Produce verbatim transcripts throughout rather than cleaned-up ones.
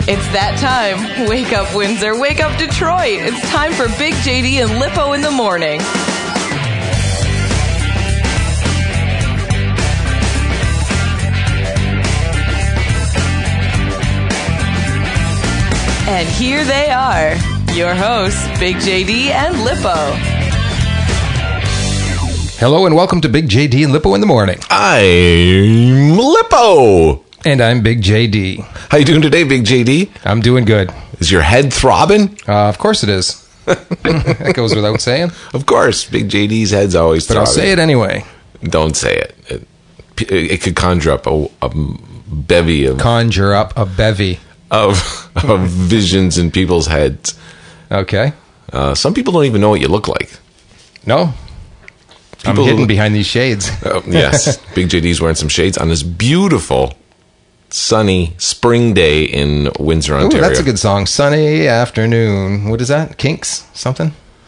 It's that time. Wake up, Windsor. Wake up, Detroit. It's time for Big J D and Lippo in the morning. And here they are, your hosts, Big J D and Lippo. Hello and welcome to Big J D and Lippo in the morning. I'm Lippo. And I'm Big J D. How you doing today, Big J D? I'm doing good. Is your head throbbing? Uh, of course it is. That goes without saying. Of course, Big J D's head's always But throbbing. I'll say it anyway. Don't say it. It, it could conjure up a, a bevy of Conjure up a bevy. of, of visions in people's heads. Okay. Uh, some people don't even know what you look like. No. People I'm hidden who- behind these shades. Uh, yes, Big J D's wearing some shades on this beautiful, sunny spring day in Windsor, Ooh, Ontario. that's a good song. Sunny afternoon. What is that? Kinks? Something?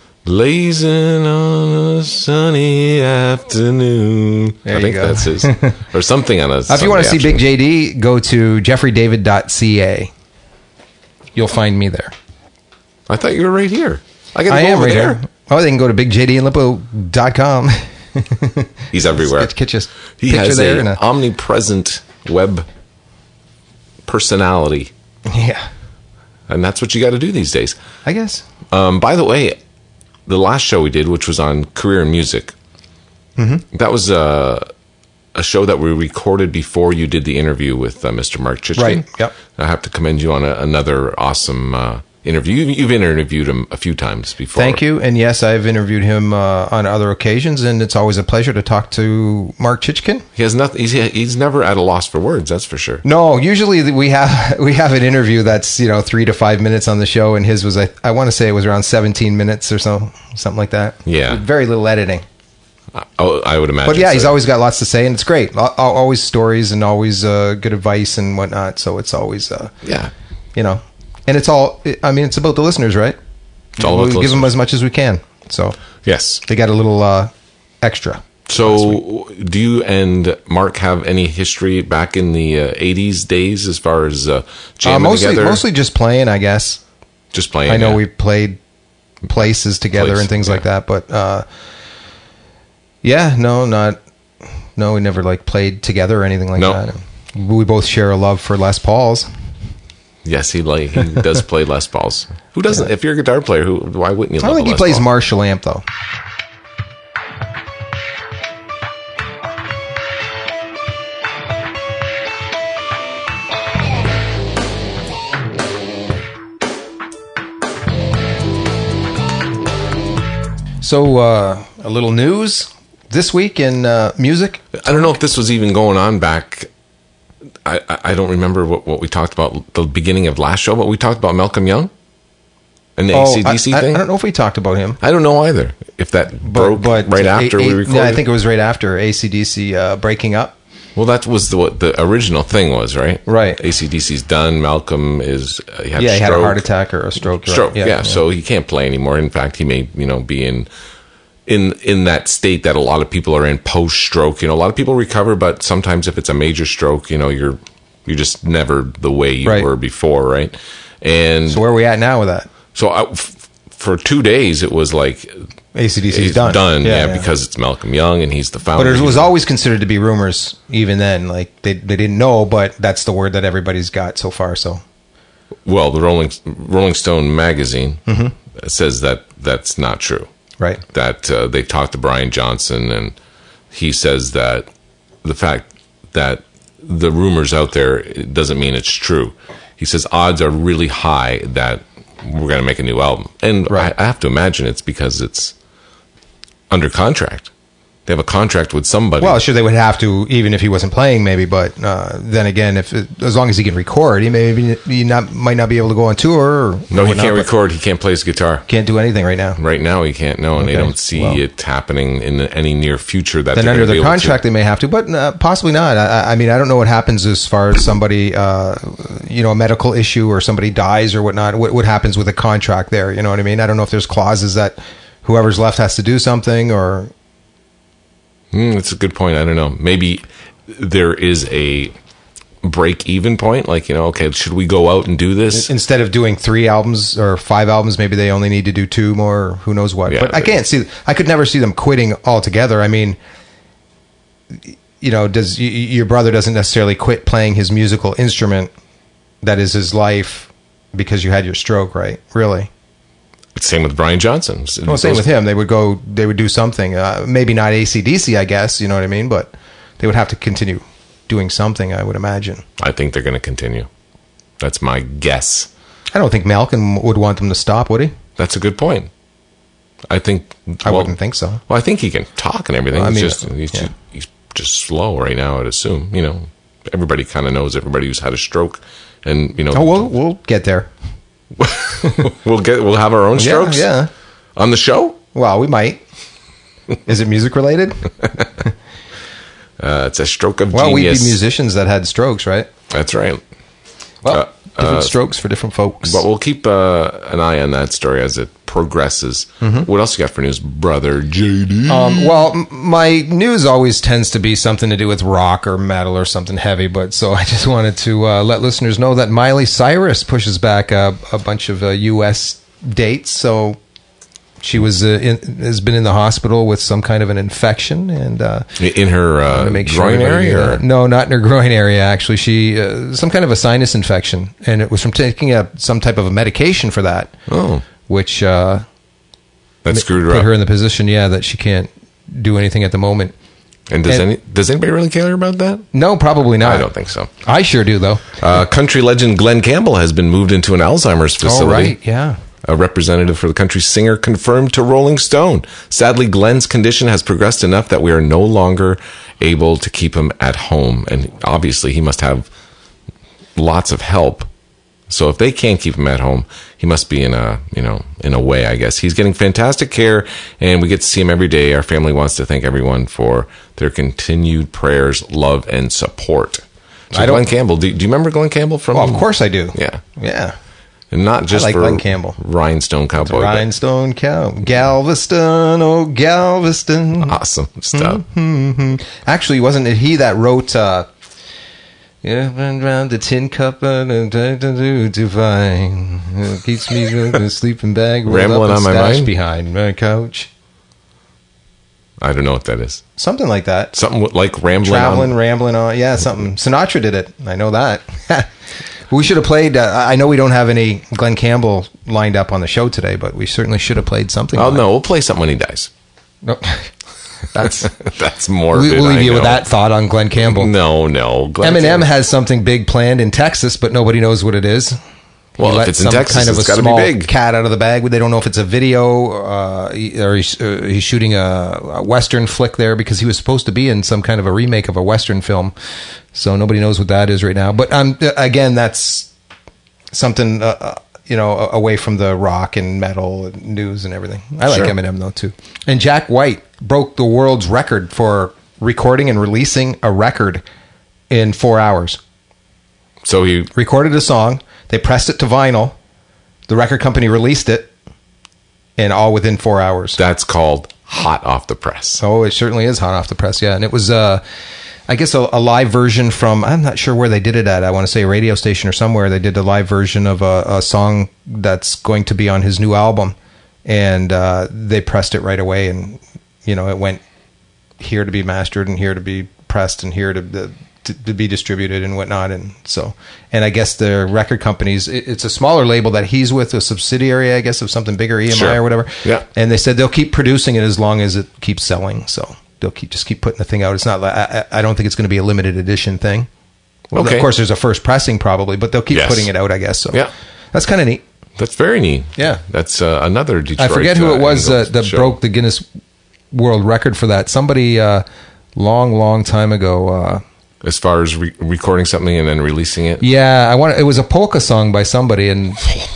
Blazing on a sunny afternoon. There I you think go. that's his. Or something on a If you want to see Big J D, go to jeffrey david dot c a. You'll find me there. I thought you were right here. I got to I go am over right there. here. Oh, they can go to big j d and lippo dot com. He's everywhere. Get, get your He picture has there. an and a, omnipresent web personality. yeah, And that's what you got to do these days. I guess. Um, by the way, the last show we did, which was on career in music, Mm-hmm. that was uh, a show that we recorded before you did the interview with uh, Mister Mark Chichkin. Right, yep. I have to commend you on a, another awesome uh, interview. You, you've interviewed him a few times before. Thank you. And yes, I've interviewed him uh, on other occasions, and it's always a pleasure to talk to Mark Chichkin. He has nothing. He's, he's never at a loss for words. That's for sure. No, usually we have we have an interview that's, you know, three to five minutes on the show, and his was, I, I want to say it was around seventeen minutes or so, something like that. Yeah. With very little editing. Oh, I would imagine. But yeah, he's so. always got lots to say, and it's great. Al- al- Always stories and always uh, good advice and whatnot. So it's always, uh, Yeah. you know, and it's all, I mean, it's about the listeners, right? It's all about we the give them listeners. as much as we can. So Yes. they got a little uh, extra. So, do you and Mark have any history back in the uh, eighties days as far as uh, Uh, jamming mostly, together? mostly just playing, I guess. Just playing. I know yeah. we played places together Place, and things like yeah. that, but uh, yeah, no, not no, we never like played together or anything like No. that. We both share a love for Les Pauls. Yes, he like he does play Les Pauls. Who doesn't? If you're a guitar player, who? Why wouldn't you? I don't love think a he Les plays Paul? Marshall amp though. So, uh, a little news this week in uh, music. I don't know if this was even going on back. I, I I don't remember what, what we talked about the beginning of last show, but we talked about Malcolm Young and the Oh, A C D C I, I, thing. I don't know if we talked about him. I don't know either. If that broke right A- after A- we recorded. Yeah, I think it was right after A C D C uh, breaking up. Well, that was the, what the original thing was, right? Right. A C D C's done. Malcolm is uh, he had Yeah, a he had stroke. a heart attack or a stroke. right. Stroke. Yeah, So he can't play anymore. In fact, he may you know be in in in that state that a lot of people are in post stroke. You know, a lot of people recover, but sometimes if it's a major stroke, you know, you're you're just never the way you Right. were before, right? And So where are we at now with that? so I, f- for two days, it was like A C D C's he's done. done, yeah, because it's Malcolm Young and he's the founder. But it was He's- always considered to be rumors, even then. Like they they didn't know, but that's the word that everybody's got so far. So well, the Rolling Rolling Stone magazine Mm-hmm. says that that's not true. right, That uh, they talked to Brian Johnson, and he says that the fact that the rumors out there it doesn't mean it's true. He says odds are really high that we're going to make a new album, and Right. I, I have to imagine it's because it's under contract. They have a contract with somebody. well, sure they would have to, even if he wasn't playing, maybe. But uh, then again, if it, as long as he can record, he maybe he not might not be able to go on tour. Or no, he whatnot, can't but record. He can't play his guitar. Can't do anything right now. Right now, he can't. No, and they Okay, don't see well. it happening in any near future. That Then they're under gonna be the able contract, to. they may have to, but uh, possibly not. I, I mean, I don't know what happens as far as somebody, uh, you know, a medical issue or somebody dies or whatnot. What, what happens with a contract there? You know what I mean? I don't know if there's clauses that whoever's left has to do something or. Mm, that's a good point. I don't know. Maybe there is a break even point? Like, you know, okay, should we go out and do this? Instead of doing three albums or five albums, maybe they only need to do two more, or who knows what. Yeah, but I can't see, I could never see them quitting altogether. I mean, you know, does y- your brother doesn't necessarily quit playing his musical instrument that is his life because you had your stroke, right? Really? Same with Brian Johnson. Well, same with him. They would go, they would do something. Uh, maybe not A C D C, I guess, you know what I mean? But they would have to continue doing something, I would imagine. I think they're going to continue. That's my guess. I don't think Malcolm would want them to stop, would he? That's a good point. I think... I well, wouldn't think so. Well, I think he can talk and everything. Well, I he's, mean, just, he's, yeah. just, he's just slow right now, I'd assume. You know, everybody kind of knows everybody who's had a stroke. And, you know... Oh, we'll, we'll get there. we'll get. We'll have our own strokes? Yeah, yeah. On the show? Well, we might. Is it music related? Uh, it's a stroke of Well, genius. we'd be musicians that had strokes, right? That's right. Well, Uh, different uh, strokes for different folks. But we'll keep uh, an eye on that story as it progresses. Mm-hmm. What else you got for news, brother J D? Um, well, m- my news always tends to be something to do with rock or metal or something heavy, but so I just wanted to uh, let listeners know that Miley Cyrus pushes back a, a bunch of uh, U S dates. So she was uh, in, has been in the hospital with some kind of an infection, and uh, In her uh, to make groin sure everybody area? knew Or? that. No, not in her groin area. Actually, she uh, some kind of a sinus infection, and it was from taking a some type of a medication for that. Oh, Which uh, that screwed her put up. her in the position, yeah, that she can't do anything at the moment. and does and- any does anybody really care about that? No, probably not. I don't think so. I sure do, though. Uh, country legend Glenn Campbell has been moved into an Alzheimer's facility. Oh, right, yeah. A representative for the country singer confirmed to Rolling Stone. Sadly, Glenn's condition has progressed enough that we are no longer able to keep him at home. And obviously, he must have lots of help. So if they can't keep him at home, he must be in a, you know, in a way, I guess. He's getting fantastic care, and we get to see him every day. Our family wants to thank everyone for their continued prayers, love, and support. So I don't- Glenn Campbell, do, do you remember Glenn Campbell from... Well, of course I do. Yeah. Yeah. And not just I like for Glenn Campbell. Rhinestone Cowboy. but Rhinestone Cow. Galveston, oh, Galveston. Awesome stuff. Mm-hmm. Actually, wasn't it he that wrote, uh, yeah, run round the tin cup and do divine. It keeps me in a sleeping bag. rolled Rambling up and on my stashed mind? behind my couch. I don't know what that is. Something like that. Something with- like rambling Traveling, on. rambling on. Yeah, something. Sinatra did it. I know that. We should have played. Uh, I know we don't have any Glenn Campbell lined up on the show today, but we certainly should have played something. Oh, like- no, we'll play something when he dies. No. That's. That's more. we, we'll leave you with that thought on Glenn Campbell. No, no. Glenn Eminem Campbell. has something big planned in Texas, but nobody knows what it is. Well, He if let it's in some Texas, kind of it's a gotta be small big. cat out of the bag. They don't know if it's a video uh, or he's, uh, he's shooting a, a Western flick there, because he was supposed to be in some kind of a remake of a Western film. So nobody knows what that is right now. But um, again, that's something, uh, uh, you know, a- away from the rock and metal and news and everything. I like Sure. Eminem, though, too. And Jack White broke the world's record for recording and releasing a record in four hours. So he. Recorded a song, they pressed it to vinyl, the record company released it, and all within four hours. That's called hot off the press. Oh, it certainly is hot off the press, yeah. And it was, uh, I guess, a, a live version from, I'm not sure where they did it at. I want to say a radio station or somewhere. They did a live version of a, a song that's going to be on his new album. And uh, they pressed it right away. And, you know, it went here to be mastered and here to be pressed and here to, to, to be distributed and whatnot. And so, and I guess the record companies, it, it's a smaller label that he's with, a subsidiary, I guess, of something bigger, E M I Sure. or whatever. Yeah. And they said they'll keep producing it as long as it keeps selling. So they'll keep just keep putting the thing out. It's not like, I, I don't think it's going to be a limited edition thing. Well, Okay. of course, there's a first pressing probably, but they'll keep Yes. putting it out, I guess. So Yeah. that's kind of neat. That's very neat. Yeah. That's uh, another Detroit. I forget who uh, it was uh, angle that show. broke the Guinness World Record for that. Somebody uh, long, long time ago. Uh, As far as re- recording something and then releasing it. yeah, I want. It was a polka song by somebody, and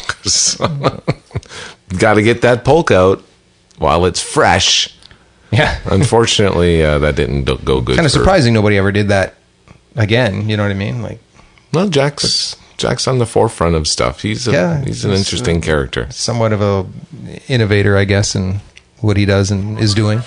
Got to get that polka out while it's fresh. yeah, Unfortunately, uh, that didn't do- go good. kind of for- surprising nobody ever did that again. You know what I mean? Like, Well, Jack's Jack's on the forefront of stuff. He's a, Yeah, he's an he's, interesting uh, character. somewhat of a innovator, I guess, in what he does and is doing.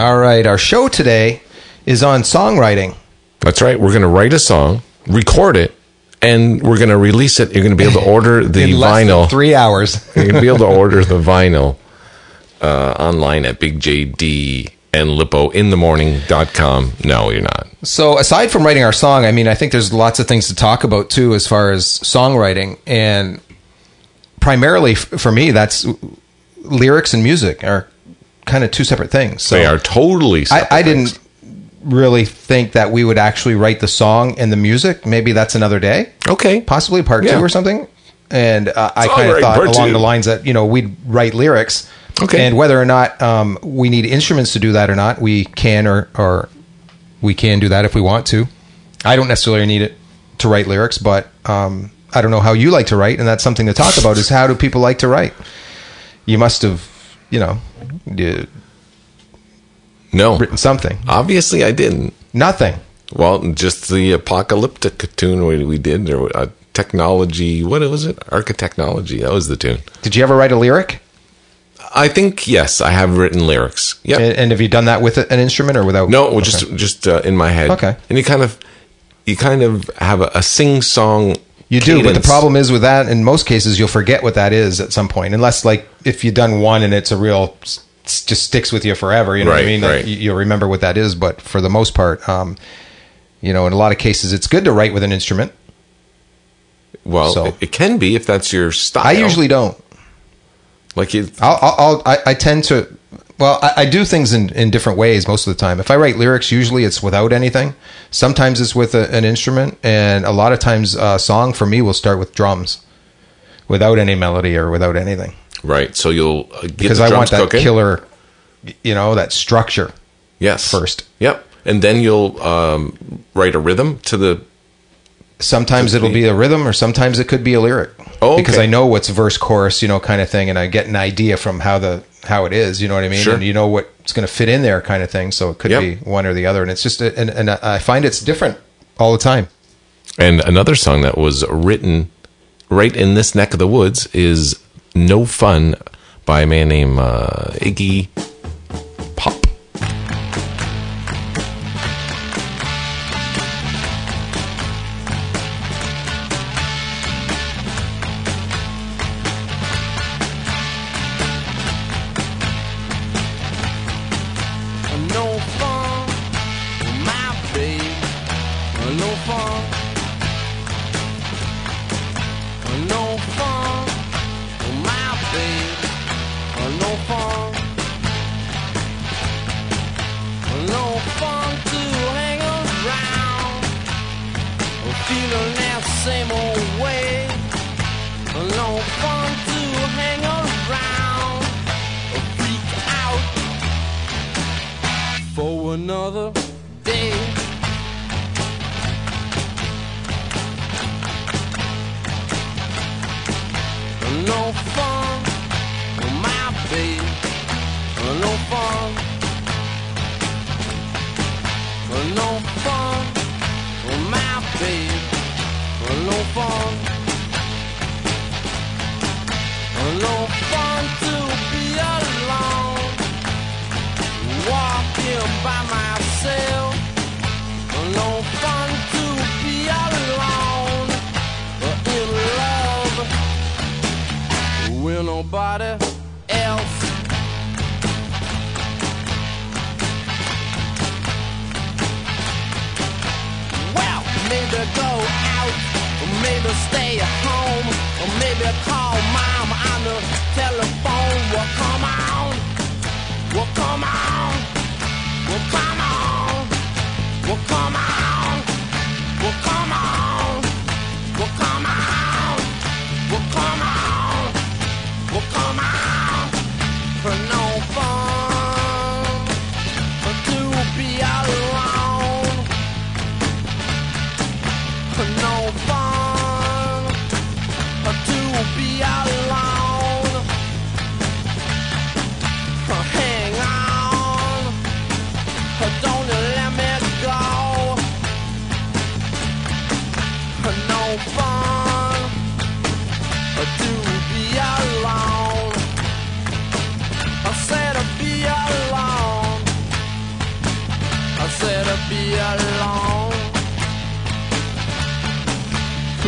All right. Our show today is on songwriting. That's right. We're going to write a song, record it, and we're going to release it. You're going to be able to order the In less vinyl. than three hours. You're going to be able to order the vinyl uh, online at Big J D and Lippo in the morning dot com. No, you're not. So aside from writing our song, I mean, I think there's lots of things to talk about too, as far as songwriting. And primarily f- for me, that's lyrics and music are kind of two separate things. So They are totally separate I, I things. didn't really think that we would actually write the song and the music. Maybe that's another day. Okay. Possibly part Yeah. two or something. And uh, I Songwriting kind of thought part along two. the lines that, you know, we'd write lyrics. Okay. And whether or not um, we need instruments to do that or not, we can or, or we can do that if we want to. I don't necessarily need it to write lyrics, but um, I don't know how you like to write, and that's something to talk about is how do people like to write? You must have, you know, you- No. written something. Obviously, I didn't. Nothing. Well, just the apocalyptic tune we, we did, or uh, technology. What was it? Architechnology. That was the tune. Did you ever write a lyric? I think yes, I have written lyrics. Yeah. And, and have you done that with an instrument or without? No, Okay. just just uh, in my head. Okay. And you kind of you kind of have a, a sing song. You do, but the problem is with that, in most cases, you'll forget what that is at some point. Unless, like, if you've done one and it's a real, s- just sticks with you forever, you know what I Right, mean? Like, right. you- you'll remember what that is, but for the most part, um, you know, in a lot of cases, it's good to write with an instrument. Well, So- it, it can be if that's your style. I usually don't. like you. I'll, I'll, I'll I, I tend to, well, I, I do things in, in different ways most of the time. If I write lyrics, usually it's without anything. Sometimes it's with a, an instrument, and a lot of times a song for me will start with drums, without any melody or without anything. Right. So you'll uh, get Because the I drums want that cooking. killer, you know, that structure Yes. first. Yep. And then you'll um, write a rhythm to the. Sometimes it'll be a rhythm, or sometimes it could be a lyric. Oh, okay. Because I know what's verse, chorus, you know, kind of thing, and I get an idea from how the how it is. You know what I mean? Sure. And you know what's going to fit in there, kind of thing. So it could Yep. be one or the other, and it's just, a, and, and I find it's different all the time. And another song that was written right in this neck of the woods is "No Fun" by a man named uh, Iggy Pop. No fun, my babe. No fun. No fun, my babe. No fun. No fun to hang around. Feeling that same old way. No fun to hang around. Freak out for another day. No fun, my babe. No fun. No fun, my babe. No fun. No fun to be alone. Walking by myself. No fun to be alone. In love with nobody else. Well, maybe go out, or maybe stay at home, or maybe call mom on the telephone. Well, come on. Well, come on. Well, come on. Well, come on. Well, come on. Well, come on. Well, come on. Well, come on. For no fun to be alone. For no fun to be alone. Hang on. Don't let me go. No fun to be alone. I said to be alone.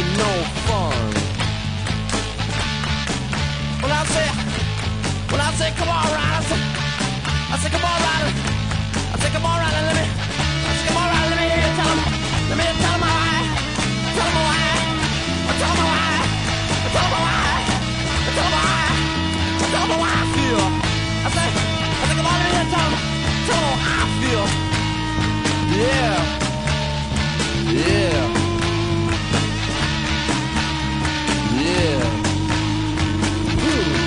with no fun. When I say, when I say, come on, Ryder, I say, I say, come on, Ryder, I say, come on, Ryder, let me, I say, come on, Ryder, let me hear you tell him, let me hear you tell him why, tell him why, tell him why, tell him why, tell him why, tell him why I feel. I say, I say, come on, let me hear you tell him, tell him how I feel. Yeah, yeah. Yeah. Woo.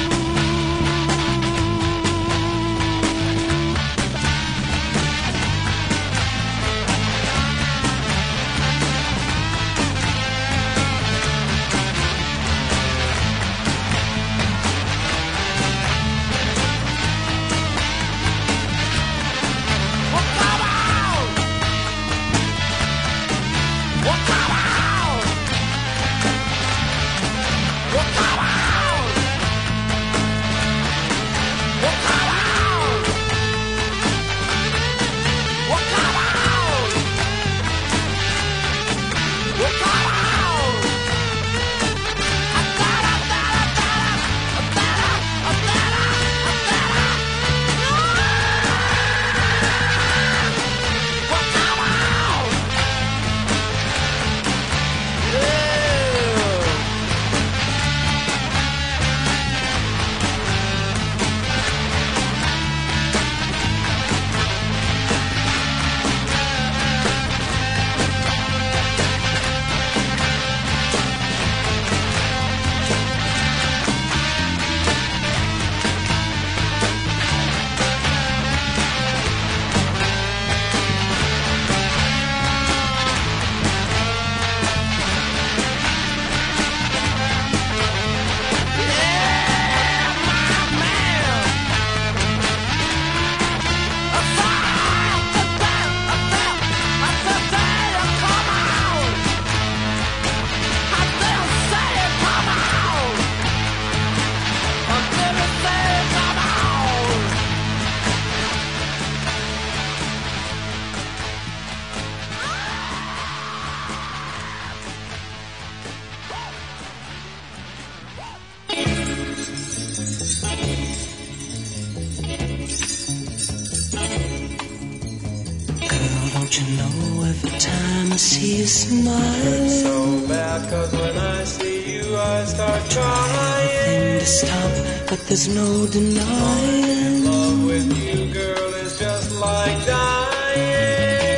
Don't you know every time I see you smiling, it's so bad, cause when I see you I start crying. everything to stop, but there's no denying. Love with you, girl, is just like dying.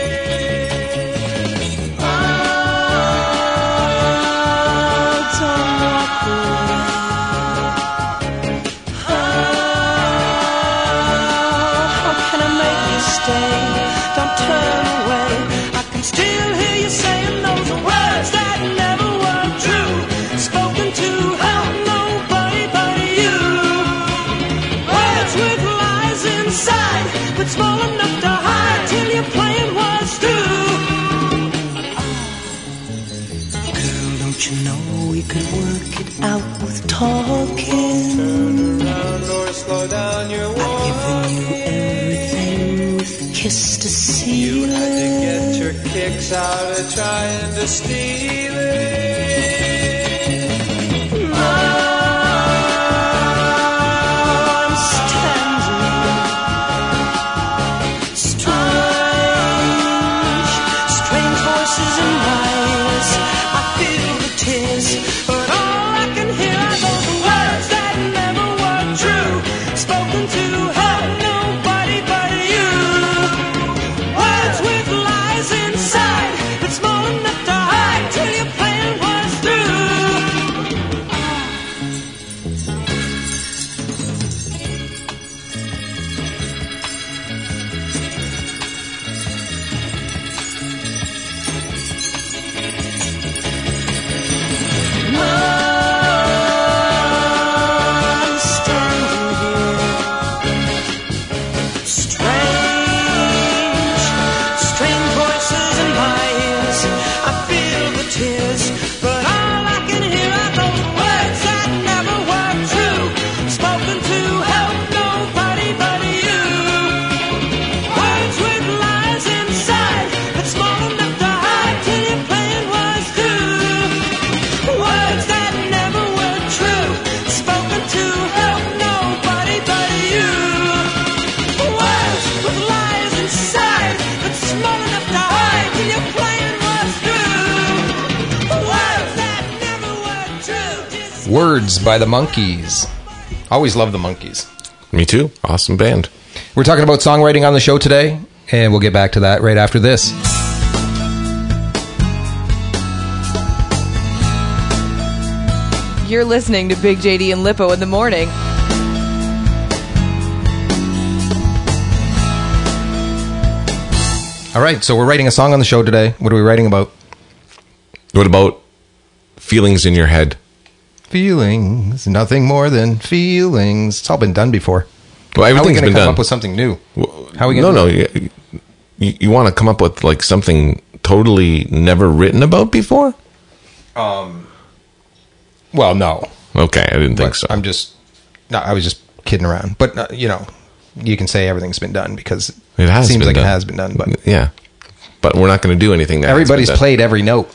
Oh, don't walk away. Oh, how can I make you stay? Don't turn away. I can still hear you saying those words that never were true, spoken to help nobody but you. Words with lies inside, but small enough to hide till your plan was through. Girl, don't you know we could work it out with talking? Turn around or slow down your walk. I've given you everything with a kiss to seal You had to it. get your kicks out of trying to steal it. I'm standing strange, strange voices in my ears. I feel the tears, but all I can hear are those words that never were true, spoken to her, nobody but you. Words with lies inside, but small enough to hide till your plan was through. I'm standing here, strange, strange voices in my ears. I feel the tears, but all I can hear are those words that never were true, spoken to help nobody but you. Words with lies inside, but small enough to hide till your plan was through. Words by the Monkees. Always love the Monkees. Me too. Awesome band. We're talking about songwriting on the show today, and we'll get back to that right after this. You're listening to Big J D and Lippo in the morning. All right, so we're writing a song on the show today. What are we writing about? What about feelings in your head? Feelings, nothing more than feelings. It's all been done before. Well, How are we everything's going to been come done. up with something new? Well, How are we no, gonna no. You, you, you want to come up with like something totally never written about before? Um. Well, no. Okay, I didn't think But so. I'm just. No, I was just kidding around. But uh, you know, you can say everything's been done because It has seems been like done. it has been done. But Yeah, but we're not going to do anything. That everybody's has been done. played every note.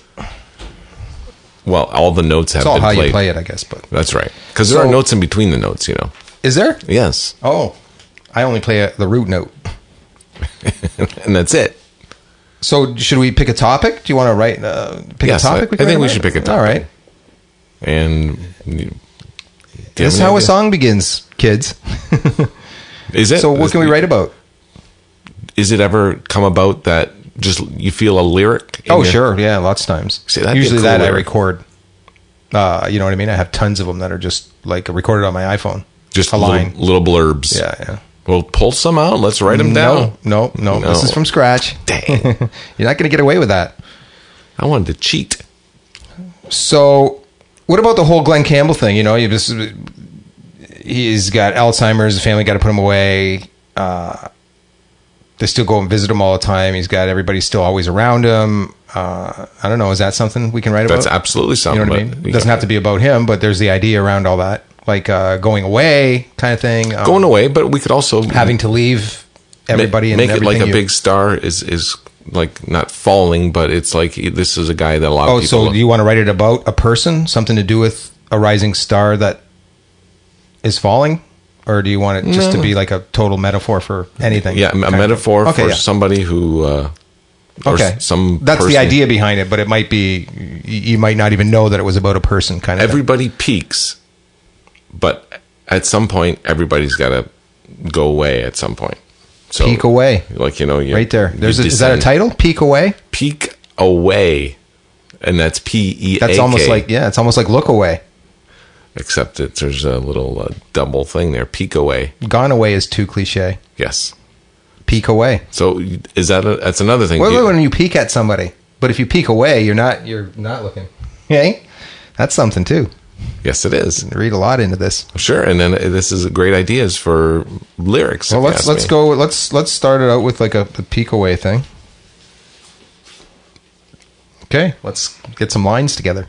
Well, all the notes have It's all been how played. you play it, I guess. But That's right. Because there So- are notes in between the notes, you know. is there? Yes, Oh, I only play a, the root note. and that's it. So should we pick a topic? Do you want to write? Uh, pick Yes, a topic. I- can I think write we about? should pick a All topic. right. And you- do you This is have how any a idea? song begins, kids. Is it? So what can we write about? Is it ever come about that just you feel a lyric? in Oh, your- sure. Yeah, lots of times. See, that'd be a Usually cool that I lyric. record. Uh, you know what I mean? I have tons of them that are just like recorded on my iPhone. Just a little, line. little blurbs. Yeah, yeah. Well, pull some out. Let's write them down. No, no, no, No. This is from scratch. Dang. You're not going to get away with that. I wanted to cheat. So, what about the whole Glenn Campbell thing? You know, you just he's got Alzheimer's. The family got to put him away. Uh, they still go and visit him all the time. He's got everybody still always around him. Uh, I don't know. Is that something we can write about? That's absolutely You something. know what I but mean? It doesn't have to be about him, but there's the idea around all that, like uh, going away kind of thing. Um, going away, but we could also having to leave everybody ma- and make it like everything a you- big star is is like not falling, but it's like this is a guy that a lot Oh, of people. so you want to write it about a person, something to do with a rising star that is falling, or do you want it just to No. be like a total metaphor for anything? yeah, a Kind of- metaphor Okay, for yeah. somebody who. Uh, or Okay, s- some that's the person- idea behind it, but it might be y- you might not even know that it was about a person. Kind of. thing. Everybody peaks, but at some point, everybody's got to go away. At some point, so Peek away, like you know, you, right there. you There's a, is that a descend. title? Peek away. Peek away, and that's P E A K. That's almost like yeah, it's almost like look away. except that there's a little uh, double thing there. Peek away, Gone away is too cliche. yes. Peek away. So is that a, that's another thing? Well, You- when you peek at somebody, but if you peek away, you're not you're not looking. Hey, that's something too. yes, it is. Read a lot into this. Sure, and then uh, this is great ideas for lyrics. Well, if you let's ask let's me. go. Let's let's start it out with like a, a peek away thing. Okay, let's get some lines together.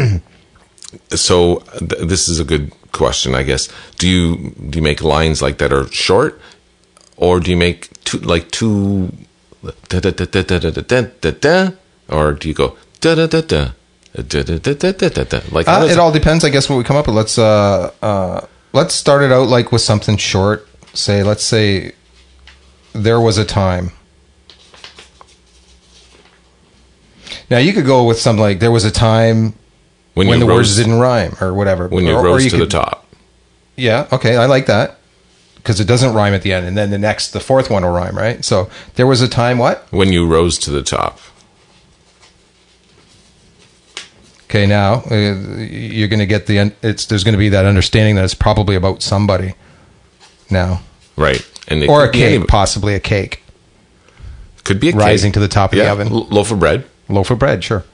So th- this is a good question, I guess. Do you do you make lines like that are short, or do you make two like two, da da da da da da da da da, or do you go da da da da da da da da da da da? Like how Uh, does it all depends, I guess, what we come up with. Let's uh, uh, let's start it out like with something short. Say, let's say, there was a time. Now you could go with something like there was a time when, when you the rose, words didn't rhyme or whatever. when you Or- or rose you to the could- top. Yeah, okay, I like that because it doesn't rhyme at the end, and then the next, the fourth one will rhyme, right? So there was a time. What? When you rose to the top. Okay, now uh, you're going to get the. It's there's going to be that understanding that it's probably about somebody. Now, Right. And it or a could be cake, any- possibly a cake could be a rising cake. to the top of the Yeah, oven. l- loaf of bread. Loaf of bread, sure.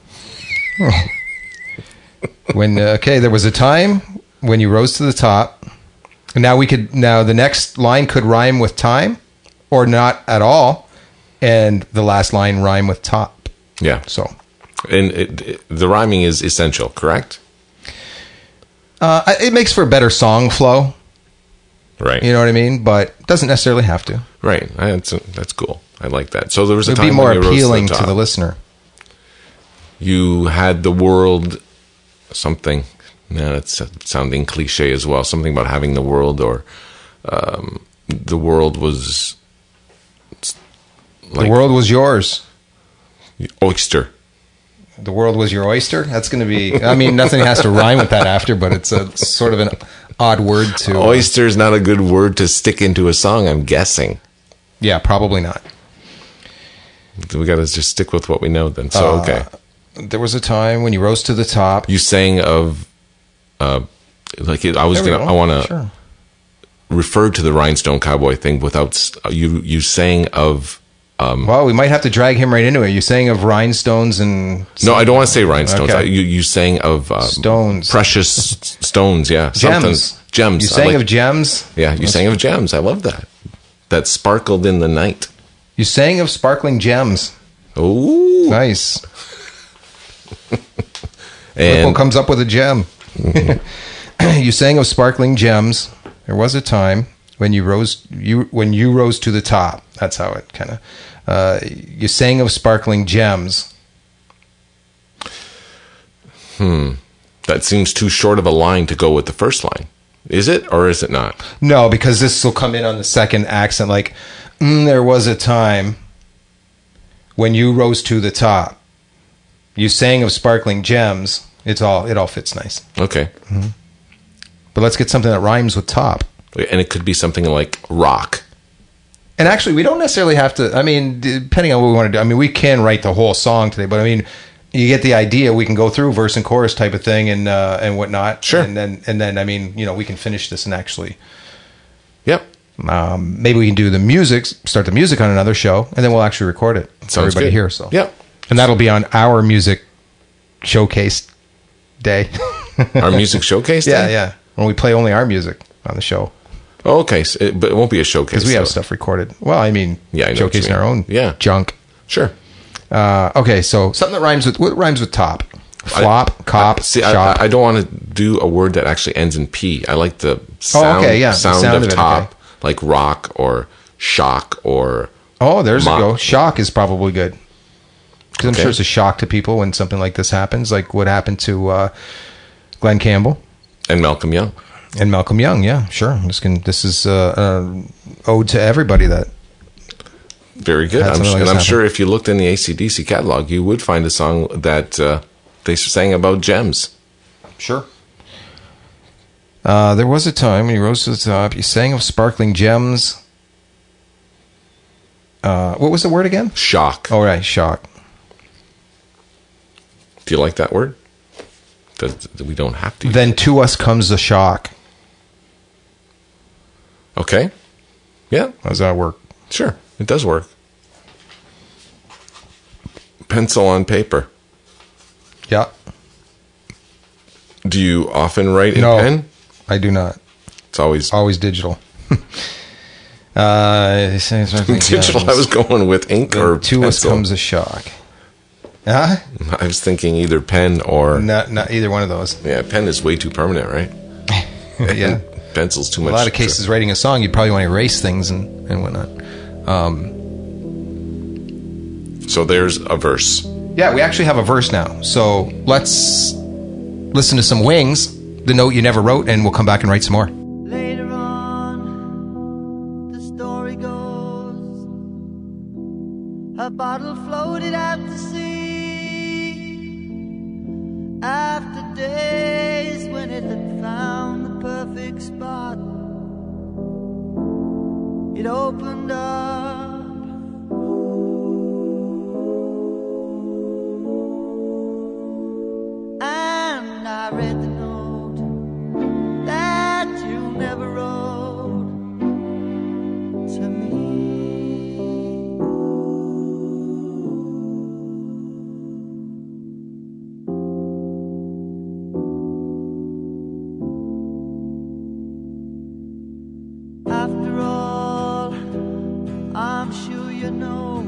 when uh, okay, there was a time when you rose to the top. Now we could. Now the next line could rhyme with time, or not at all, and the last line rhyme with top. Yeah. So And it, it, the rhyming is essential, correct? uh, it makes for a better song flow. Right. You know what I mean? But it doesn't necessarily have to. Right. I- That's that's cool. I like that. So there was a It would time be more when you rose appealing to to the, the top. listener. You had the world, something. No, that's sounding cliche as well. Something about having the world, or um, the world was like The world was yours. oyster. The world was your oyster. That's going to be. I mean, nothing has to rhyme with that after, but it's a sort of an odd word to. Uh, Oyster is not a good word to stick into a song, I'm guessing. Yeah, probably not. We got to just stick with what we know then. So, Uh, okay. There was a time when you rose to the top. You sang of, uh, like, I was There we going to, go. I want to Sure. refer to the Rhinestone Cowboy thing without, s- you, you sang of, Well, we might have to drag him right into it. You saying of rhinestones and no, I don't want to say rhinestones. Okay. I, you, you sang of, uh, Stones. precious s- stones. Yeah. gems. Something- Gems. You I sang like- of gems. Yeah. You sang of gems. I love that. That sparkled in the night. You sang of sparkling gems. Oh, Nice. and What comes up with a gem? You sang of sparkling gems. There was a time when you rose. You when you rose to the top. That's how it kind of. Uh, you sang of sparkling gems. that seems too short of a line to go with the first line. Is it or is it not? No, because this will come in on the second accent. Like, mm, there was a time when you rose to the top. You sang of sparkling gems. It's all. It all fits nice. Okay. But let's get something that rhymes with top. And it could be something like rock. And actually, we don't necessarily have to. I mean, depending on what we want to do. I mean, we can write the whole song today, but I mean, you get the idea. We can go through verse and chorus type of thing and uh, and whatnot. Sure. And then and then I mean, you know, we can finish this and actually Yep. um, maybe we can do the music, start the music on another show, and then we'll actually record it for Sounds everybody good. here. So Yep. and that'll be on our music showcase day. Our music showcase. yeah, then? yeah. When we play only our music on the show. Oh, okay. So it, but it won't be a showcase. Because we have though. stuff recorded. Well, I mean, Yeah, I know what you showcasing mean. our own Yeah. junk. Sure. Uh, okay, so something that rhymes with what rhymes with top, flop, cop, I, see, shop. I, I don't want to do a word that actually ends in P. I like the sound, okay, yeah, the sound, sound of, of it, top, okay. like rock or shock or. oh, there's mo- a go. Shock is probably good because I'm Okay. sure it's a shock to people when something like this happens, like what happened to uh, Glenn Campbell And Malcolm Young. and Malcolm Young. Yeah, sure. This can. This is uh, uh, ode to everybody that. Very good. Had I'm, something like and this I'm happen. sure if you looked in the A C D C catalog, you would find a song that uh, they sang about gems. Sure. Uh, there was a time when you rose to the top. You sang of sparkling gems. Uh, what was the word again? Shock. Oh, right, shock. Do you like that word? That that we don't have to. use Then it. to us comes the shock. Okay. Yeah. How does that work? Sure. It does work. Pencil on paper. Yeah. Do you often write in No, pen? I do not. It's always Always digital. uh, digital. I was going with ink or to us pencil. comes a shock. Huh? I was thinking either pen or Not, not either one of those. yeah. Pen is way too permanent, right? Yeah. Pencil's too A much. lot of cases, writing a song, you'd probably want to erase things and, and whatnot. Um, So there's a verse. yeah, we actually have a verse now. So let's listen to some Wings, the note you never wrote, and we'll come back and write some more. Later on, the story goes, a bottle floated out to sea. After days when it had found the perfect spot, it opened up. And I read the note that you never wrote to me. After all, I'm sure you know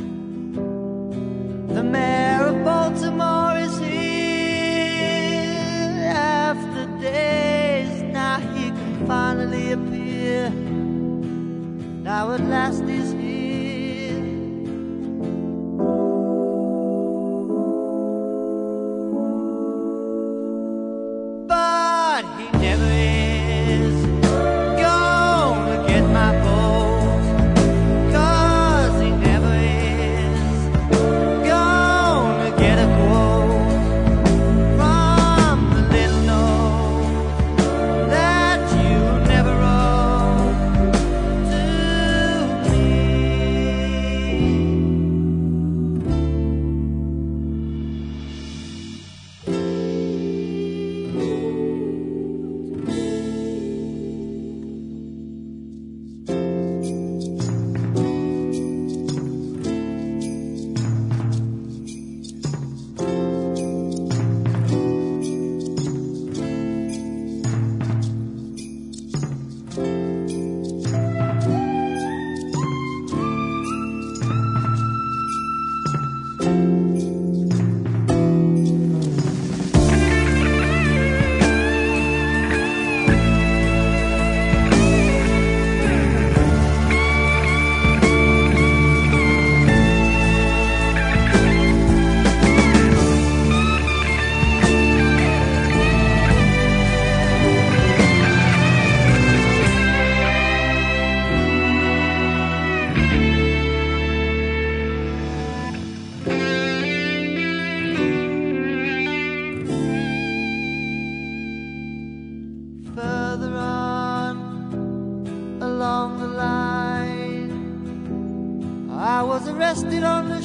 the mayor of Baltimore is here. After days, now he can finally appear. Now at last he's here. But he never is gonna get my vote, 'cause he never is gonna get a quote.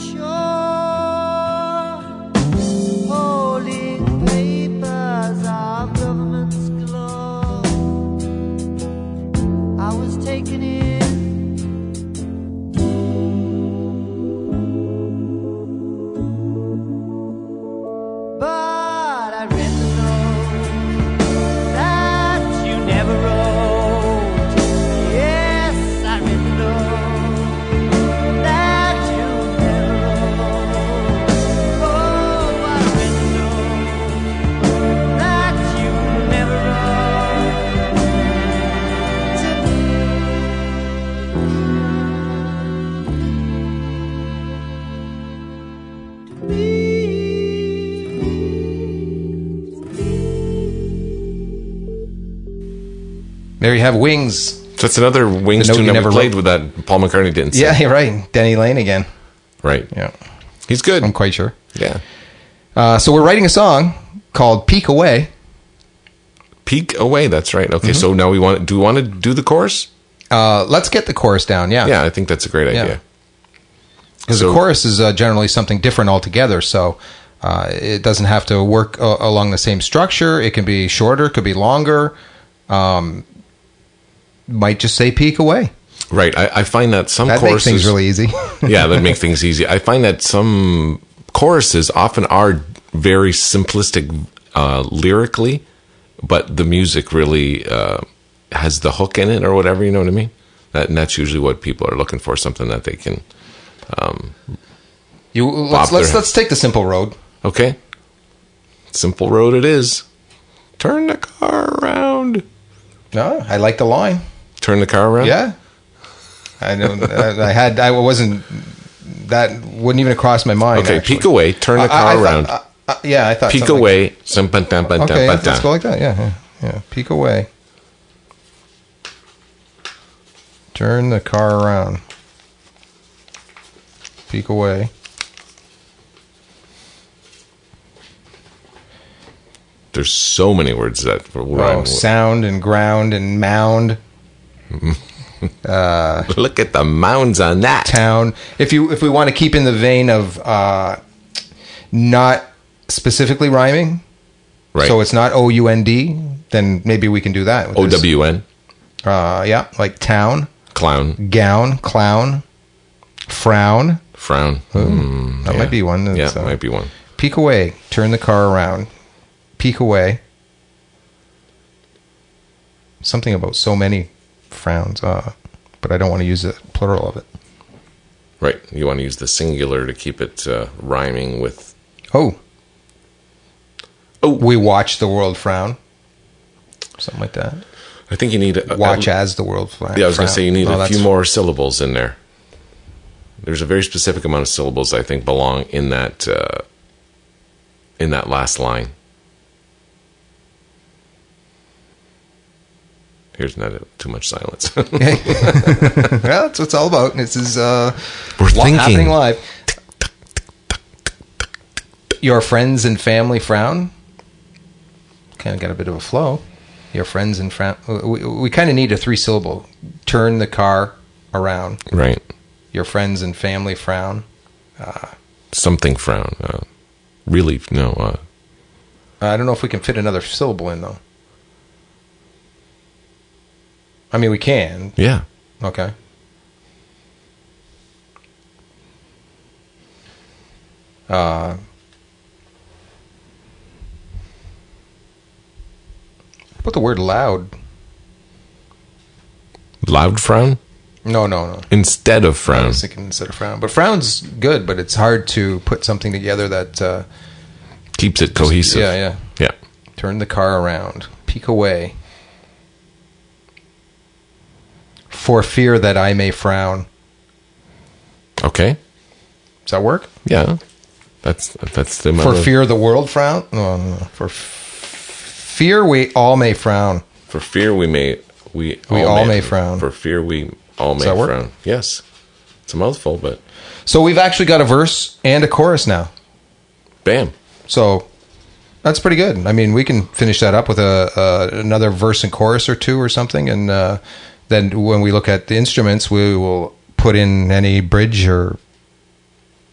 shore, holding papers of government's galore. I was taken in, but I read the note that you never wrote. Yes, I read the note that you never wrote. Oh, I read the note that you never wrote to me. To me. There you have Wings. So that's another Wings The note tune you that we never played wrote. with that Paul McCartney didn't sing. Yeah, you're right. Denny Lane again. Right. Yeah, He's good. I'm quite sure. Yeah. Uh, so we're writing a song called "Peek Away." Peek away. That's right. Okay. Mm-hmm. So now we want. Do we want to do the chorus? Uh, let's get the chorus down. Yeah, Yeah, I think that's a great Yeah. idea. because So- the chorus is uh, generally something different altogether. So uh, it doesn't have to work uh, along the same structure. It can be shorter, could be longer. Um, might just say "Peek Away." Right. I, I find that some That choruses makes things really easy. yeah, that make things easy. I find that some choruses often are very simplistic uh, lyrically, but the music really uh, has the hook in it or whatever. You know what I mean? That, and that's usually what people are looking for. Something that they can. You let's Bob, let's, there- let's take the simple road. Okay. Simple road it is. Turn the car around. No, I like the line. Turn the car around. Yeah, I know. I I had. I wasn't. That wouldn't even have crossed my mind. Okay. actually. Peek away. Turn the I- car I thought- around. uh, uh, yeah, I thought. Peek something like- away. Sim-pa-tam-pa-tam-pa-tam. Okay, let's, let's go like that. Yeah, yeah, yeah. Peek away. Turn the car around. Peek away. There's so many words that rhyme. Oh, with- sound and ground and mound. Look at the mounds on that. Town. If you if we want to keep in the vein of uh, not specifically rhyming, Right. so it's not O U N D, then maybe we can do that. with O this. W N. Uh, yeah, like town, Clown. gown, clown, frown. Frown. Mm, That yeah. might be one. Yeah, That's, uh, might be one. Peek away. Turn the car around. Peek away. Something about so many frowns, uh, but I don't want to use the plural of it. Right. You want to use the singular to keep it uh, rhyming with. Oh. Oh. We watch the world frown. Something like that. I think you need a. Watch a, as the world frown. Yeah, I was going to say you need No, a few that's- more syllables in there. There's a very specific amount of syllables I think belong in that uh, in that last line. Here's not a, too much silence. Well, that's what it's all about. This is uh, We're li- thinking. happening live. Your friends and family frown. Kind of got a bit of a flow. Your friends and frown. We, we kind of need a three syllable. Turn the car around. Right. Your friends and family frown. Something frown. Uh, really, no. Uh, I don't know if we can fit another syllable in though. I mean, we can. yeah. Okay. Uh, put the word loud. Loud frown No, no, no. instead of I frown. was thinking instead of frown. But frown's good, but it's hard to put something together that, uh, Keeps it cohesive. yeah, yeah. Yeah. Turn the car around. Peek away. For fear that I may frown. Okay. Does that work? Yeah. That's that's the For amount of- fear the world frown? No, no, no. For f- fear we all may frown. For fear we may we We all may frown. For fear we all may that work? frown. Yes. It's a mouthful, but So we've actually got a verse and a chorus now. bam. So that's pretty good. I mean, we can finish that up with a, a another verse and chorus or two or something, and uh, then when we look at the instruments, we will put in any bridge or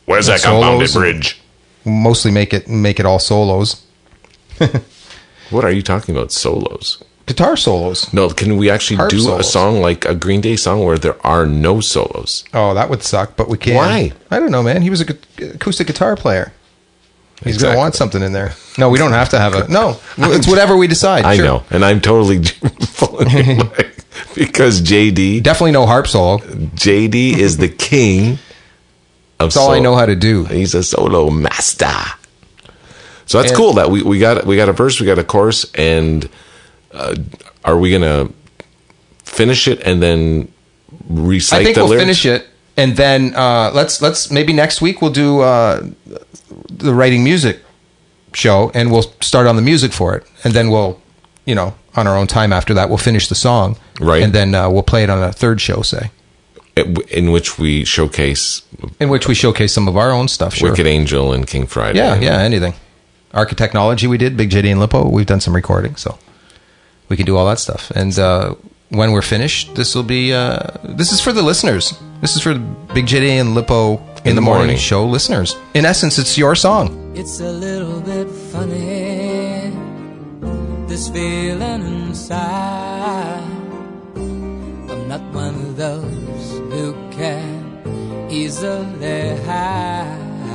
Where's Yeah, that compounded solos and- bridge? Mostly make it make it all solos, What are you talking about? Solos? guitar solos. No, can we actually Harp do a solos. song like a Green Day song where there are no solos? Oh, that would suck, but we can. Why? I don't know, man. He was a gu- acoustic guitar player. He's Exactly. gonna want something in there. No, we don't have to have a. No, it's whatever we decide. I Sure. know, and I'm totally following you, like, because J D, Definitely no harp solo. J D is the king of That's all I sol- know how to do. He's a solo master. So that's And- cool that we, we got we got a verse, we got a chorus, and uh, are we gonna finish it and then recite I think the we'll lyrics? finish it, and then uh, let's let's maybe next week we'll do uh, the writing music show, and we'll start on the music for it, and then we'll, you know, on our own time after that, we'll finish the song, Right. and then uh, we'll play it on a third show, say, in which we showcase in which we showcase some of our own stuff. Sure. Wicked Angel and King Friday. Yeah, and- yeah, anything. Architechnology we did, Big J D and Lippo, we've done some recording, so we can do all that stuff. And uh, when we're finished, this will be, uh, this is for the listeners. This is for the Big J D and Lippo in, the, morning. morning. show listeners. In essence, it's your song. It's a little bit funny, this feeling inside. I'm not one of those who can easily hide.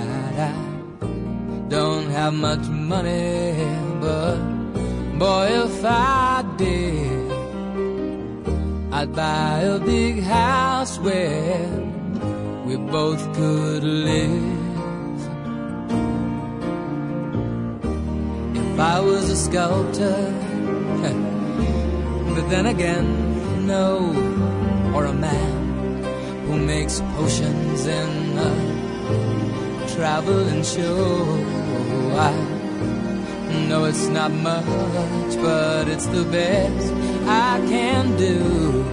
I don't have much money, but boy, if I did, I'd buy a big house where we both could live. If I was a sculptor, but then again, no, or a man who makes potions in a traveling show. I know it's not much, but it's the best I can do.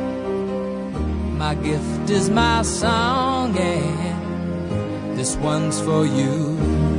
My gift is my song, and this one's for you.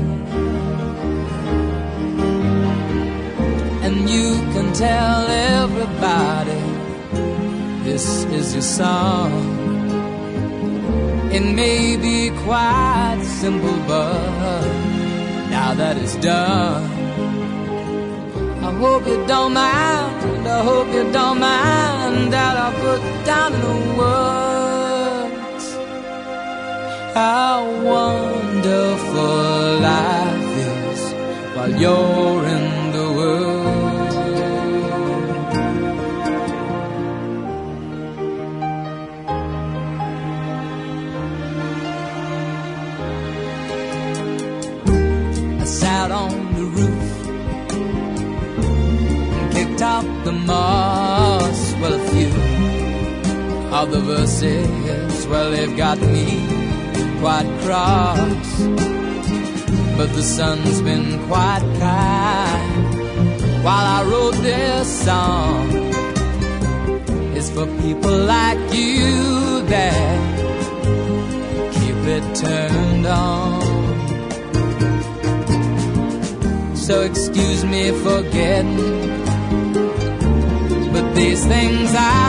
And you can tell everybody this is your song. It may be quite simple, but now that it's done, I hope you don't mind, I hope you don't mind that I put down in the words how wonderful life is while you're in the world. I sat on the roof, kicked out the moss. Well, a few of the verses, well, they've got me quite cross. But the sun's been quite kind while I wrote this song. It's for people like you that keep it turned on. So excuse me for getting, but these things I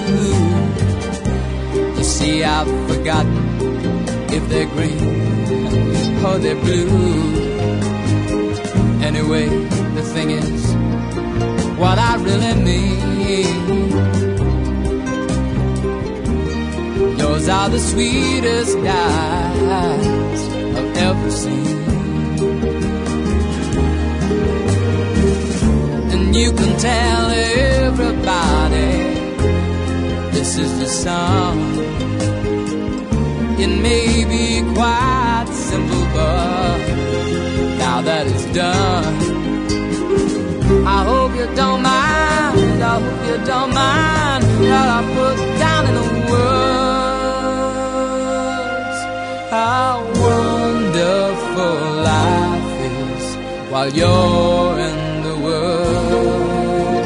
do, you see I've forgotten if they're green or they're blue. Anyway, the thing is, what I really mean, yours are the sweetest eyes I've ever seen. And you can tell everybody this is the song. It may be quite simple, but now that it's done, I hope you don't mind, I hope you don't mind that I put down in the words how wonderful life is while you're in the world.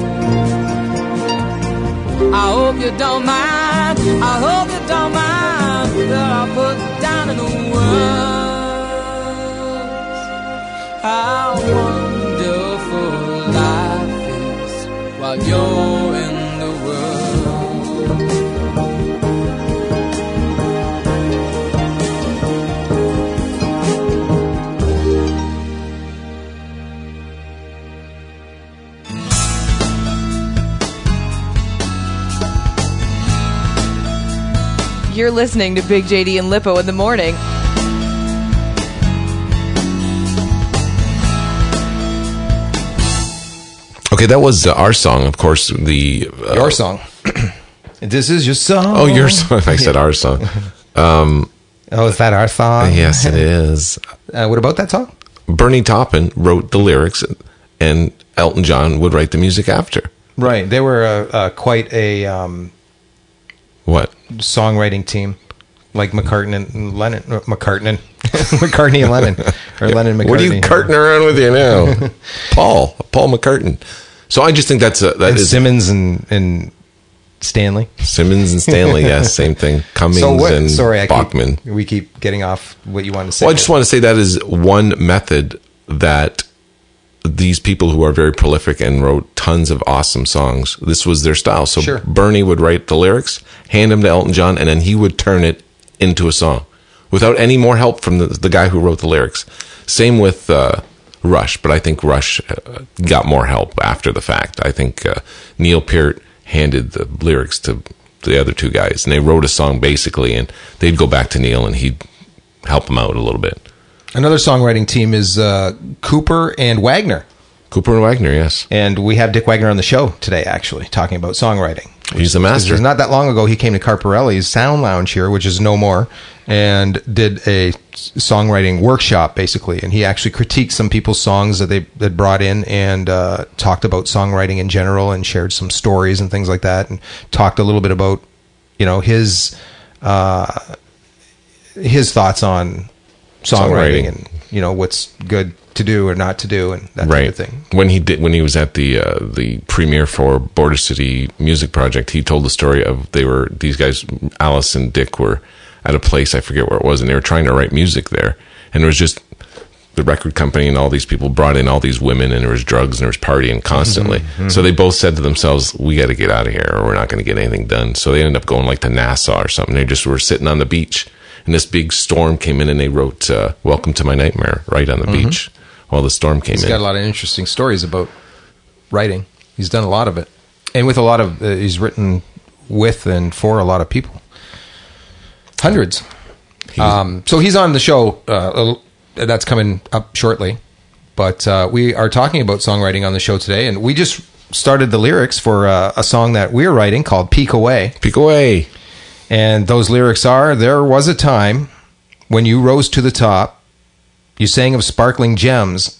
I hope you don't mind, I hope you don't mind that I put down in the words how wonderful life is while you're in the world. You're listening to Big J D and Lippo in the morning. Okay, that was uh, our song. Of course, the uh, Your song. This is your song. Oh, your song. I said our song. Um, oh, is that our song? Yes, it is. Uh, what about that song? Bernie Taupin wrote the lyrics, and Elton John would write the music after. Right. They were uh, uh, quite a um, What? songwriting team, like McCartney and Lennon. uh, McCartney, McCartney and Lennon, or Lennon McCartney. What are you carting around with you now? Paul, Paul McCartney. So I just think that's a that And is Simmons and and Stanley. Simmons and Stanley. Yes, same thing. Cummings So what? and Sorry, I Bachman. keep, we keep getting off what you want to say. Well, I just want to say that is one method that these people who are very prolific and wrote tons of awesome songs, this was their style. So Sure. Bernie would write the lyrics, hand them to Elton John, and then he would turn it into a song without any more help from the, the guy who wrote the lyrics. Same with uh, Rush, but I think Rush uh, got more help after the fact. I think uh, Neil Peart handed the lyrics to the other two guys, and they wrote a song basically, and they'd go back to Neil, and he'd help them out a little bit. Another songwriting team is uh, Cooper and Wagner. Cooper and Wagner, yes. And we have Dick Wagner on the show today, actually, talking about songwriting. He's a master. Because not that long ago, he came to Carparelli's Sound Lounge here, which is no more, and did a songwriting workshop, basically. And he actually critiqued some people's songs that they had brought in and uh, talked about songwriting in general and shared some stories and things like that, and talked a little bit about, you know, his uh, his thoughts on songwriting, Songwriting. and, you know, what's good to do or not to do and that Right. type of thing. When he did, when he was at the uh, the premiere for Border City Music Project, he told the story of they were these guys, Alice and Dick, were at a place, I forget where it was, and they were trying to write music there, and it was just the record company and all these people brought in all these women, and there was drugs and there was partying constantly. Mm-hmm, So they both said to themselves, "We got to get out of here, or we're not going to get anything done." So they ended up going like to Nassau or something. They just were sitting on the beach, and this big storm came in, and they wrote uh, "Welcome to My Nightmare" right on the beach while the storm came He's in. got a lot of interesting stories about writing. He's done a lot of it, and with a lot of uh, he's written with and for a lot of people, hundreds. Um, so he's on the show. Uh, that's coming up shortly, but uh, we are talking about songwriting on the show today, and we just started the lyrics for uh, a song that we're writing called "Peek Away." Peek away. And those lyrics are: there was a time when you rose to the top, you sang of sparkling gems,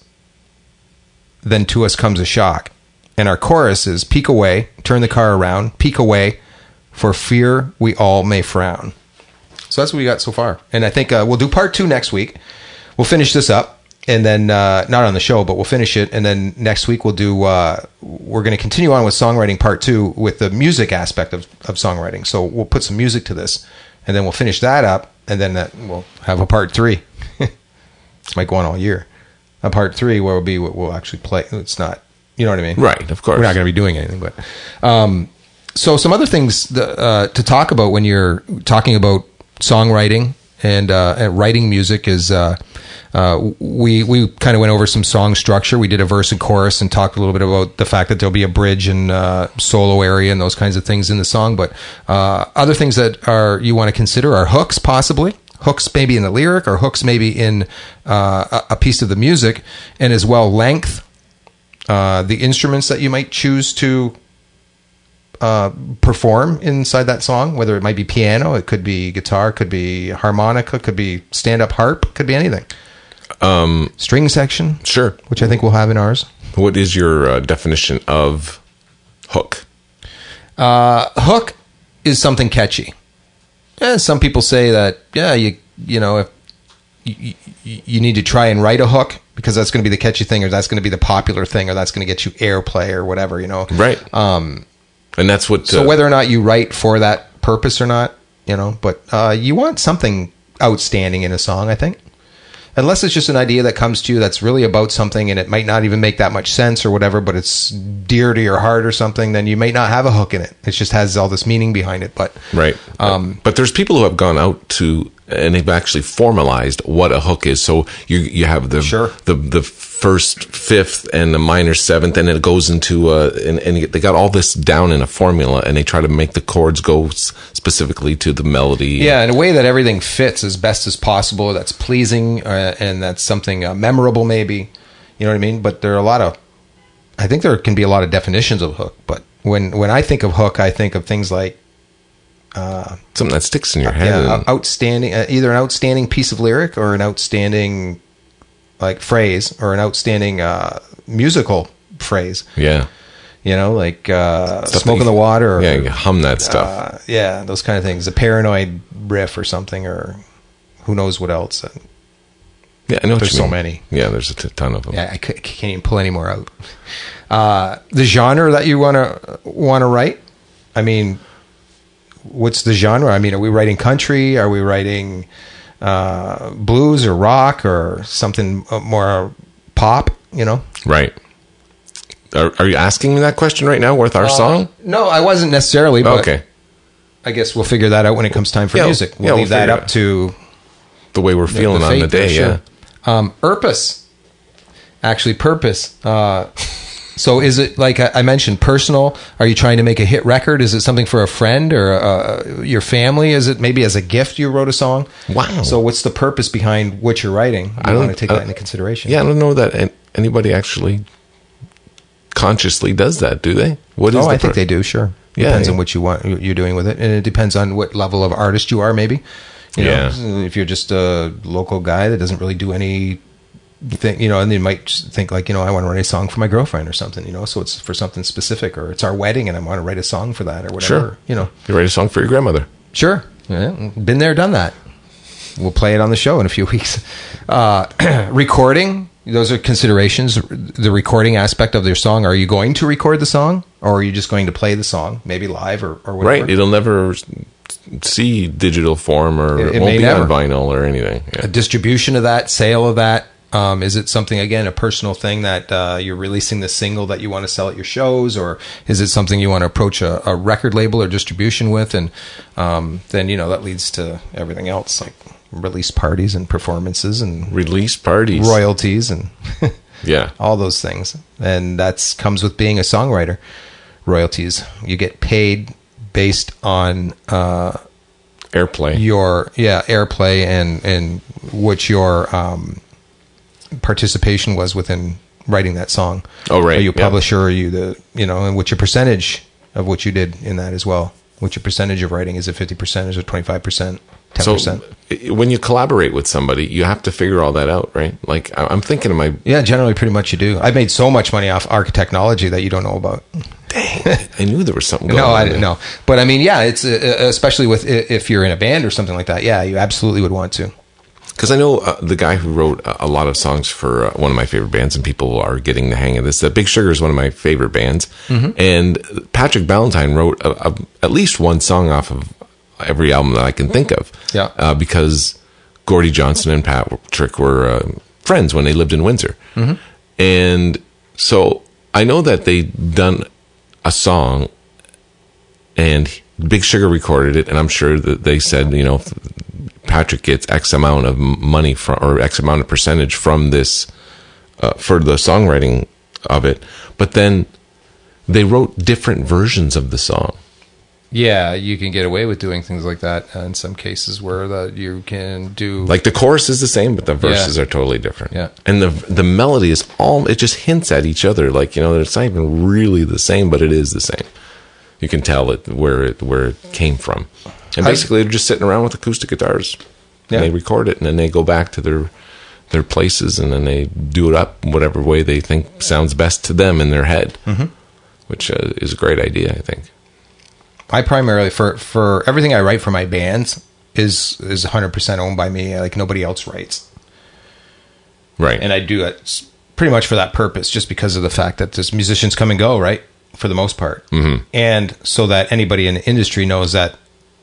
then to us comes a shock. And our chorus is: peek away, turn the car around, peek away, for fear we all may frown. So that's what we got so far. And I think uh, we'll do part two next week. We'll finish this up, and then, uh, not on the show, but we'll finish it. And then next week we'll do, uh, we're going to continue on with songwriting part two with the music aspect of, of songwriting. So we'll put some music to this, and then we'll finish that up, and then that, we'll have a part three. Might go on all year. A part three where we'll be, we'll actually play. It's not, you know what I mean? Right, of course. We're not going to be doing anything, but, um, so some other things that, uh, to talk about when you're talking about songwriting and, uh, and writing music is, uh, uh, we, we kind of went over some song structure. We did a verse and chorus and talked a little bit about the fact that there'll be a bridge and, uh, solo area and those kinds of things in the song. But, uh, other things that are, you want to consider are hooks, possibly. Hooks maybe in the lyric, or hooks maybe in uh, a piece of the music, and as well length, uh, the instruments that you might choose to uh, perform inside that song, whether it might be piano, it could be guitar, could be harmonica, could be stand-up harp, could be anything. Um, String section, Sure. which I think we'll have in ours. What is your uh, definition of hook? Uh, hook is something catchy. Eh, some people say that, yeah, you you know, if you, you, you need to try and write a hook because that's going to be the catchy thing, or that's going to be the popular thing, or that's going to get you airplay or whatever, you know. Right. Um, And that's what... so uh, whether or not you write for that purpose or not, you know, but uh, you want something outstanding in a song, I think. Unless it's just an idea that comes to you that's really about something and it might not even make that much sense or whatever, but it's dear to your heart or something, then you may not have a hook in it. It just has all this meaning behind it. But Right. Um, but there's people who have gone out to and they've actually formalized what a hook is. So you you have the Sure. the the first fifth and the minor seventh, and it goes into uh and, and they got all this down in a formula, and they try to make the chords go s- specifically to the melody. Yeah, in a way that everything fits as best as possible. That's pleasing, uh, and that's something uh, memorable, maybe. You know what I mean? But there are a lot of, I think there can be a lot of definitions of hook. But when when I think of hook, I think of things like Something that sticks in your head. yeah, and- outstanding, uh, either an outstanding piece of lyric or an outstanding like phrase or an outstanding uh, musical phrase. yeah. You know, like uh, Stuff "Smoke that in the you- Water." Or, Yeah, you hum that stuff. uh, yeah, those kind of things. A paranoid riff or something, or who knows what else. yeah, I know what there's you so mean. many. Yeah, there's a t- ton of them. Yeah, I c- can't even pull any more out. Uh, the genre that you want to want to write. I mean, what's the genre? I mean, are we writing country? Are we writing uh, blues or rock or something more pop? You know. Right. Are, are you asking me that question right now with our song? No, I wasn't necessarily. But Okay. I guess we'll figure that out when it comes time for Yeah, music. We'll yeah, we'll leave that figure up it out. to The way we're feeling on fate the there, day, sure. yeah. Um, Purpose. Actually, purpose. Uh, so is it, like I I mentioned, personal? Are you trying to make a hit record? Is it something for a friend or uh, your family? Is it maybe as a gift you wrote a song? Wow. So what's the purpose behind what you're writing? I You don't- want to take uh, that into consideration. Yeah, I don't know that an- anybody actually consciously does that, do they? What is Oh, the I think pur- they do. Sure. Yeah, Depends yeah. on what you want, what you're doing with it, and it depends on what level of artist you are. Maybe. You Yeah. know, if you're just a local guy that doesn't really do any thing, you know, and you might just think like, you know, I want to write a song for my girlfriend or something, you know, so it's for something specific, or it's our wedding and I want to write a song for that or whatever. Sure. You know. You write a song for your grandmother. Sure. Yeah, been there, done that. We'll play it on the show in a few weeks. Uh, recording, those are considerations. The recording aspect of their song. Are you going to record the song, or are you just going to play the song, maybe live or, or whatever? Right. It'll never see digital form, or It- it, it won't may be never. on vinyl or anything. A Yeah. distribution of that, sale of that. Um, is it something, again, a personal thing that uh, you're releasing the single that you want to sell at your shows, or is it something you want to approach a, a record label or distribution with? And um, then, you know, that leads to everything else, like release parties and performances and Release parties. royalties and Yeah. all those things. And that's comes with being a songwriter. Royalties. You get paid based on uh, Airplay. your yeah airplay and and what your um, participation was within writing that song. Oh, right, Are you a yeah. publisher? Are you the you know? And what's your percentage of what you did in that as well? What's your percentage of writing? Is it fifty percent? Is it twenty five percent? Ten So percent? i- when you collaborate with somebody, you have to figure all that out, right? Like I- I'm thinking of my. Yeah, generally, pretty much you do. I've made so much money off Architechnology that you don't know about. I knew there was something going No, on. I didn't there. know. But I mean, yeah, it's uh, especially with i- if you're in a band or something like that. Yeah, you absolutely would want to. Because I know uh, the guy who wrote a, a lot of songs for uh, one of my favorite bands, and people are getting the hang of this. Uh, Big Sugar is one of my favorite bands, Mm-hmm. and Patrick Ballantyne wrote a, a, at least one song off of every album that I can think of. Yeah. uh, because Gordie Johnson and Patrick were uh, friends when they lived in Windsor, Mm-hmm. and so I know that they done a song, and Big Sugar recorded it, and I'm sure that they said, you know, Patrick gets X amount of money from, or X amount of percentage from this uh, for the songwriting of it. But then they wrote different versions of the song. Yeah, you can get away with doing things like that uh, in some cases where that you can do Like the chorus is the same, but the verses Yeah. are totally different. Yeah. And the the melody is all, it just hints at each other. Like, you know, it's not even really the same, but it is the same. You can tell it where it where it came from. And I- basically they're just sitting around with acoustic guitars. Yeah. And they record it, and then they go back to their their places, and then they do it up whatever way they think sounds best to them in their head. Mm-hmm. Which uh, is a great idea, I think. I primarily for for everything I write for my bands is is one hundred percent owned by me. Like nobody else writes, Right. and I do it s- pretty much for that purpose, just because of the fact that there's musicians come and go, right, for the most part, mm-hmm. and so that anybody in the industry knows that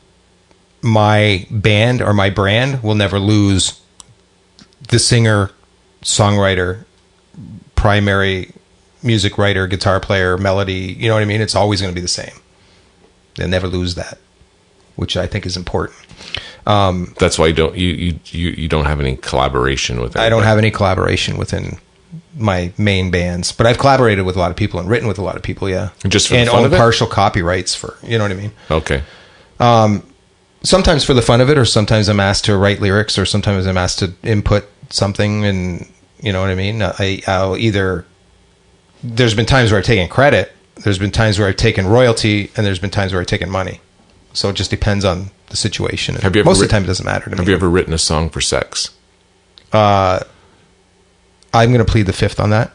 my band or my brand will never lose the singer, songwriter, primary music writer, guitar player, melody. You know what I mean? It's always going to be the same. They'll never lose that, which I think is important. Um, That's why you don't you, you you you don't have any collaboration with. I don't have any collaboration within my main bands, but I've collaborated with a lot of people and written with a lot of people. Yeah, Just for the and fun own of it? partial copyrights for, you know what I mean. Okay. Sometimes for the fun of it, or sometimes I'm asked to write lyrics, or sometimes I'm asked to input something, and you know what I mean. I, I'll either. There's been times where I've taken credit. There's been times where I've taken royalty, and there's been times where I've taken money. So it just depends on the situation. Have you ever Most of writ- the time, it doesn't matter to Have me. you ever written a song for sex? I'm going to plead the fifth on that.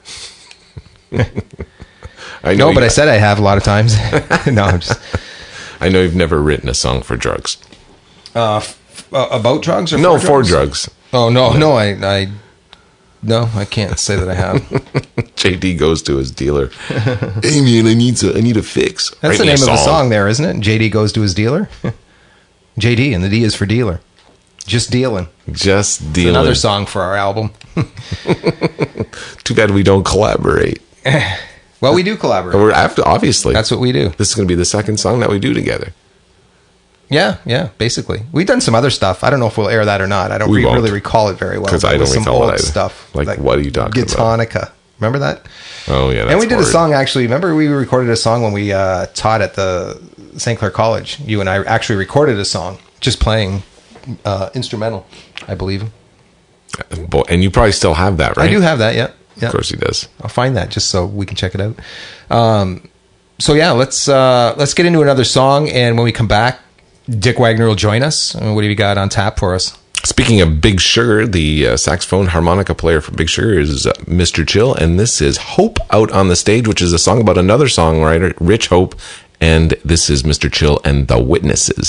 I No, you- but I said I have a lot of times. No, I'm just I know you've never written a song for drugs. uh, f- uh, about drugs or No, for for drugs? drugs. Oh no, no, I, I, no, I can't say that I have. J D goes to his dealer. Hey man, I need to, I need a fix. That's Write the me name of the song, there, isn't it? J D goes to his dealer. J D, and the D is for dealer. Just dealing. Just dealing. Another song for our album. Too bad we don't collaborate. Well, we do collaborate. We're after, obviously. That's what we do. This is going to be the second song that we do together. Yeah, yeah, basically. We've done some other stuff. I don't know if we'll air that or not. I don't We re- won't. really recall it very well. 'Cause but I it was don't some recall old it either. stuff. Like, what are you talking about? Guitonica. Remember that? Oh yeah, that's and we did horrid. a song, actually. Remember we recorded a song when we uh, taught at the Saint Clair College. You and I actually recorded a song, just playing uh, instrumental, I believe. Boy, and you probably still have that, right? I do have that, yeah. yeah. Of course he does. I'll find that just so we can check it out. Um, so yeah, let's uh, let's get into another song, and when we come back, Dick Wagner will join us. And what have you got on tap for us? Speaking of Big Sugar, the uh, saxophone harmonica player for Big Sugar is uh, Mister Chill, and this is Hope Out on the Stage, which is a song about another songwriter, Rich Hope, and this is Mister Chill and the Witnesses.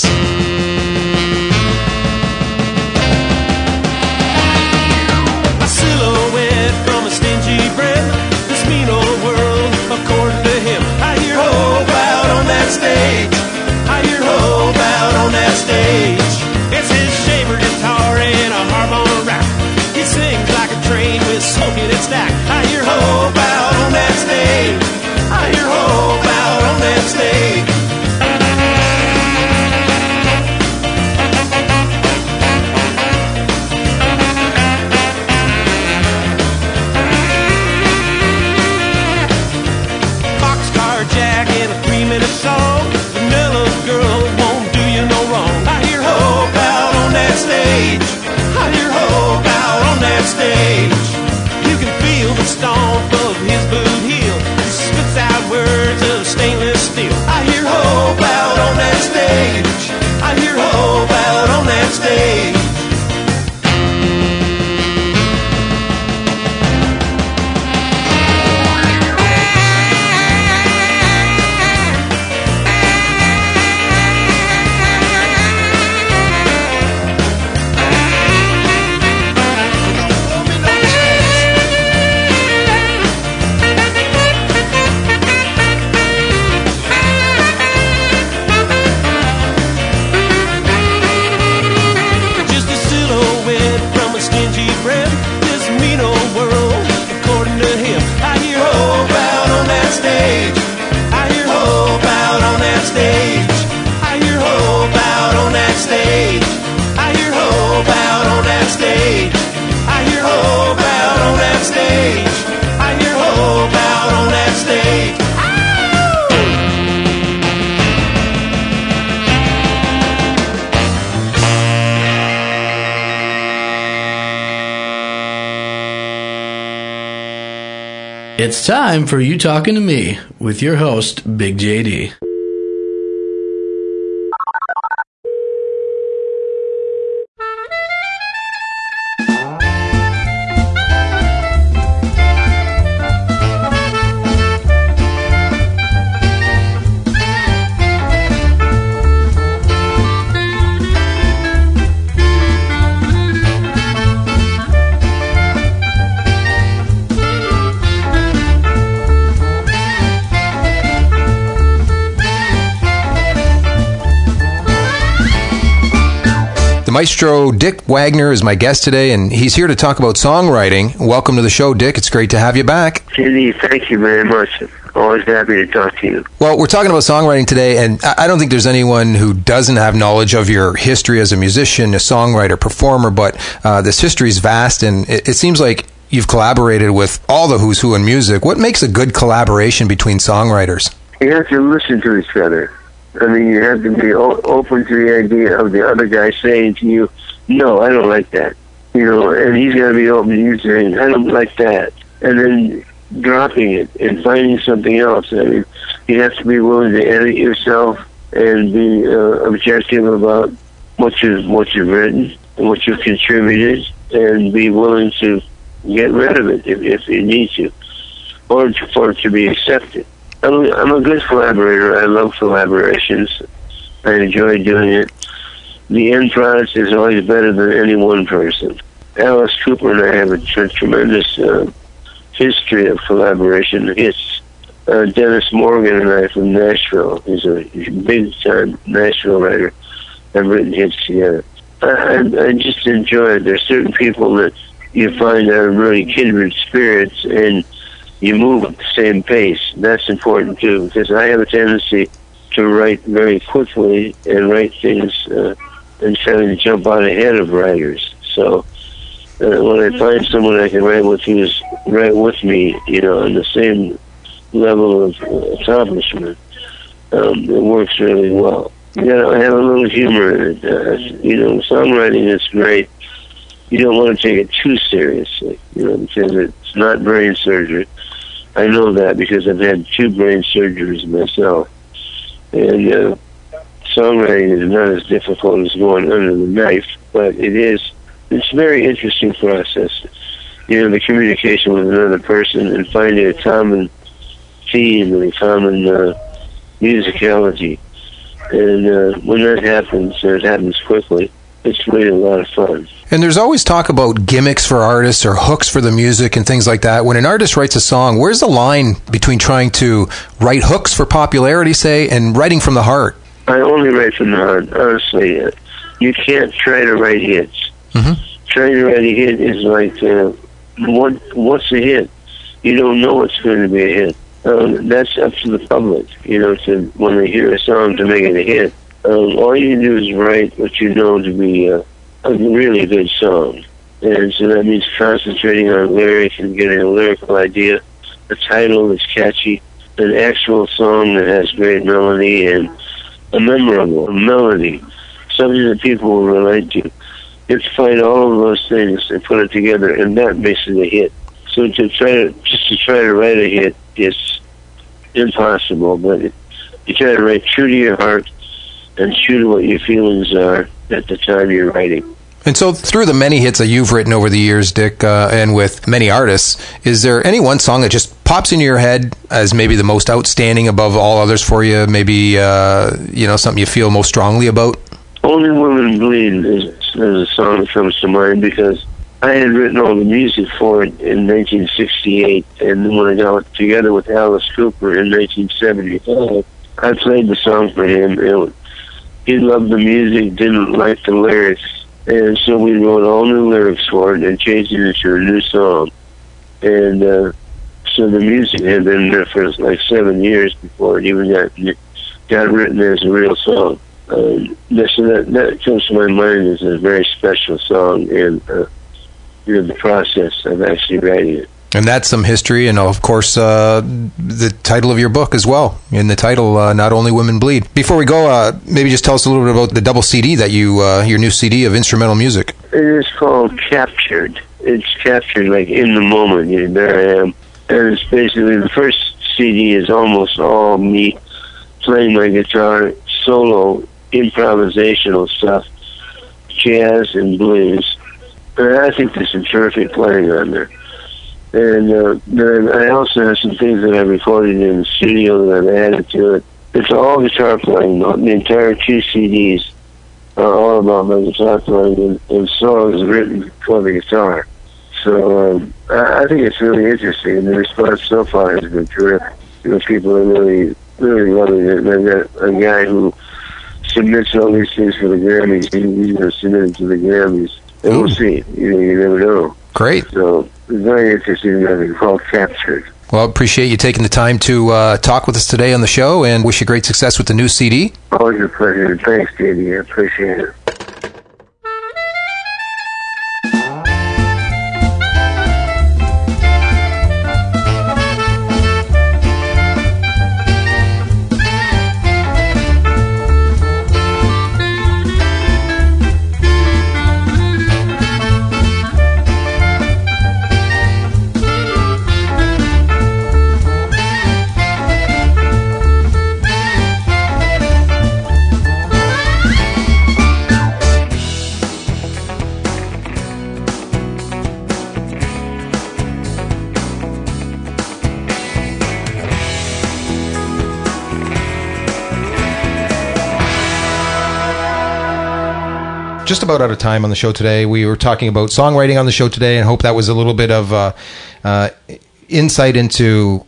A silhouette from a stingy friend. This mean old world, according to him. I hear Hope out on that stage. I hear Hope out on that stage. It's his shaver guitar and a harmonic rap. He sings like a train with smoke in its stack. I hear Hope out on that stage. I hear Hope out on that stage. Boxcar Jack in a three-minute song. Vanilla girl won't do you no wrong. I hear Hope out on that stage. I hear Hope out on that stage. You can feel the stomp of his boot heel. He spits out words of stainless steel. I hear Hope out on that stage. I hear Hope out on that stage. Just a silhouette from a stingy friend. This mean old world, according to him. I hear Hope out on that stage. I hear Hope out on that stage. I hear Hope out on that stage. I hear Hope out on that stage. I hear Hope out on that stage. I hear Hope out on that stage. It's time for You Talking to Me with your host, Big J D. The maestro Dick Wagner is my guest today, and he's here to talk about songwriting. Welcome to the show, Dick. It's great to have you back. J D, thank you very much. Always happy to talk to you. Well, we're talking about songwriting today, and I don't think there's anyone who doesn't have knowledge of your history as a musician, a songwriter, performer, but uh, this history is vast, and it, it seems like you've collaborated with all the who's who in music. What makes a good collaboration between songwriters? You have to listen to each other. I mean, you have to be o- open to the idea of the other guy saying to you, no, I don't like that. You know, and he's got to be open to you saying, I don't like that. And then dropping it and finding something else. I mean, you have to be willing to edit yourself and be uh, objective about what you've, what you've written and what you've contributed, and be willing to get rid of it if, if you need to, or to, for it to be accepted. I'm a, I'm a good collaborator. I love collaborations. I enjoy doing it. The end product is always better than any one person. Alice Cooper and I have a t- tremendous uh, history of collaboration. It's uh, Dennis Morgan and I from Nashville. He's a, he's a big-time Nashville writer. I've written hits together. I, I, I just enjoy it. There's certain people that you find are really kindred spirits, and you move at the same pace. That's important, too, because I have a tendency to write very quickly and write things uh, and trying to jump out ahead of writers. So uh, when I find someone I can write with who's right with me, you know, on the same level of accomplishment, um, it works really well. You gotta have a little humor in it. Uh, you know, songwriting is great. You don't want to take it too seriously, you know, because it's not brain surgery. I know that because I've had two brain surgeries myself. And uh, songwriting is not as difficult as going under the knife, but it is, it's a very interesting process. You know, the communication with another person and finding a common theme and a common uh, musicality. And uh, when that happens, and it happens quickly, it's really a lot of fun. And there's always talk about gimmicks for artists or hooks for the music and things like that. When an artist writes a song, where's the line between trying to write hooks for popularity, say, and writing from the heart? I only write from the heart, honestly. Uh, you can't try to write hits. Mm-hmm. Trying to write a hit is like, uh, what, what's a hit? You don't know what's going to be a hit. Um, that's up to the public, you know, to when they hear a song to make it a hit. Um, all you can do is write what you know to be uh, a really good song. And so that means concentrating on lyrics and getting a lyrical idea, a title that's catchy, an actual song that has great melody, and a memorable melody, something that people will relate to. You have to find all of those things and put it together, and that makes it a hit. So to try to, just to try to write a hit is impossible, but it, you try to write true to your heart and true to what your feelings are at the time you're writing. And so through the many hits that you've written over the years, Dick, uh, and with many artists, is there any one song that just pops into your head as maybe the most outstanding above all others for you? Maybe, uh, you know, something you feel most strongly about? Only Women Bleed is, is a song that comes to mind because I had written all the music for it in nineteen sixty-eight, and then when I got together with Alice Cooper in nineteen seventy-five, I played the song for him. And he loved the music, didn't like the lyrics, and so we wrote all new lyrics for it and changed it into a new song. And uh, so the music had been there for like seven years before it even got got written as a real song. Um, so that, that comes to my mind as a very special song, and uh, you know, the process of actually writing it. And that's some history, and of course, uh, the title of your book as well. In the title, uh, Not Only Women Bleed. Before we go, uh, maybe just tell us a little bit about the double C D that you, uh, your new C D of instrumental music. It is called Captured. It's captured like in the moment. You know, there I am. And it's basically, the first C D is almost all me playing my guitar, solo, improvisational stuff, jazz and blues. And I think there's some terrific playing on there. And uh, then I also have some things that I recorded in the studio that I've added to it. It's all guitar playing. The entire two C Ds are all about my guitar playing and, and songs written for the guitar. So um, I, I think it's really interesting, and the response so far has been terrific. You know, people are really, really loving it. And I've got a guy who submits all these things for the Grammys. He, he's going to submit them to the Grammys. And Ooh. we'll see. You know, you never know. Great. So it's very interesting. It's called Captured. Well, appreciate you taking the time to uh, talk with us today on the show, and wish you great success with the new C D. Always a pleasure. Thanks, J D. I appreciate it. Just about out of time on the show today. We were talking about songwriting on the show today, and hope that was a little bit of uh, uh, insight into,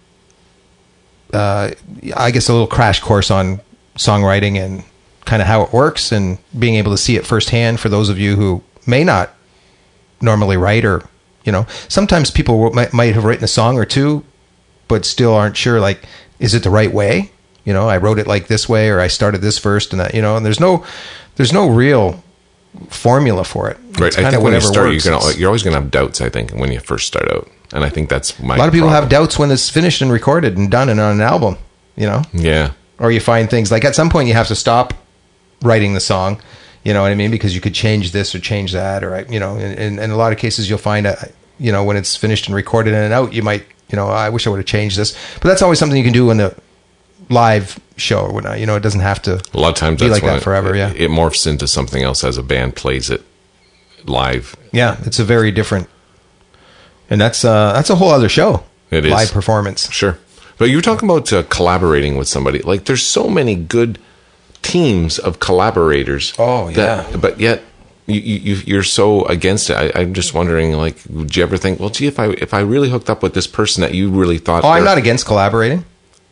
uh, I guess, a little crash course on songwriting and kind of how it works, and being able to see it firsthand for those of you who may not normally write, or, you know, sometimes people might, might have written a song or two, but still aren't sure, like, is it the right way? You know, I wrote it like this way, or I started this first, and that, you know, and there's no, there's no real formula for it. Right. It's I kind think of when you whatever start, works. you're, gonna, you're always going to have doubts, I think, when you first start out. And I think that's my A lot of people problem. have doubts when it's finished and recorded and done and on an album, you know? Yeah. Or you find things like at some point you have to stop writing the song, you know what I mean? Because you could change this or change that, or, you know, in, in, in a lot of cases you'll find, a, you know, when it's finished and recorded and out, you might, you know, I wish I would have changed this. But that's always something you can do in a live show or whatnot. You know, it doesn't have to A lot of times be that's like when that it, forever, it, yeah. it morphs into something else as a band plays it live. Yeah, it's a very different, and that's uh, that's a whole other show. It is. Live performance. Sure. But you were talking about uh, collaborating with somebody. Like, there's so many good teams of collaborators. Oh, that- yeah. but yet you, you, you're so against it. I, I'm just wondering, like, would you ever think, well, gee, if I if I really hooked up with this person that you really thought... Oh, I'm they're- not against collaborating.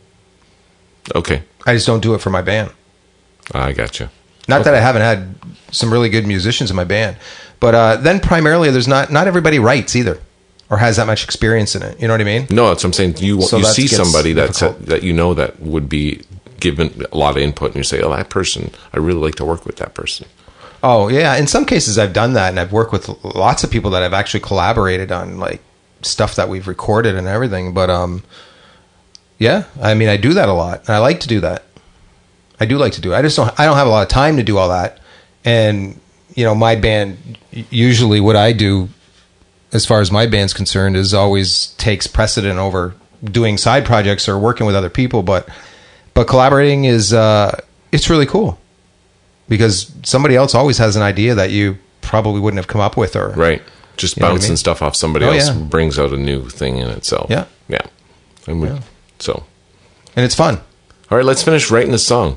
Okay. I just don't do it for my band. I gotcha. Not that I haven't had some really good musicians in my band, but uh, then primarily there's not not everybody writes either, or has that much experience in it. You know what I mean? No, that's what I'm saying. You So you that see gets somebody that's, difficult. that you know that would be given a lot of input, and you say, oh, that person, I really like to work with that person. Oh yeah, in some cases I've done that, and I've worked with lots of people that I've actually collaborated on, like stuff that we've recorded and everything. But um, yeah, I mean I do that a lot, and I like to do that. I do like to do it. I just don't. I don't have a lot of time to do all that, and you know, my band, usually what I do, as far as my band's concerned, is always takes precedent over doing side projects or working with other people. But but collaborating is uh, it's really cool, because somebody else always has an idea that you probably wouldn't have come up with, or Right. Just You know what I bouncing mean? stuff off somebody Oh, else yeah. brings out a new thing in itself. Yeah. Yeah. And we, Yeah. So, and it's fun. all right, let's finish writing the song.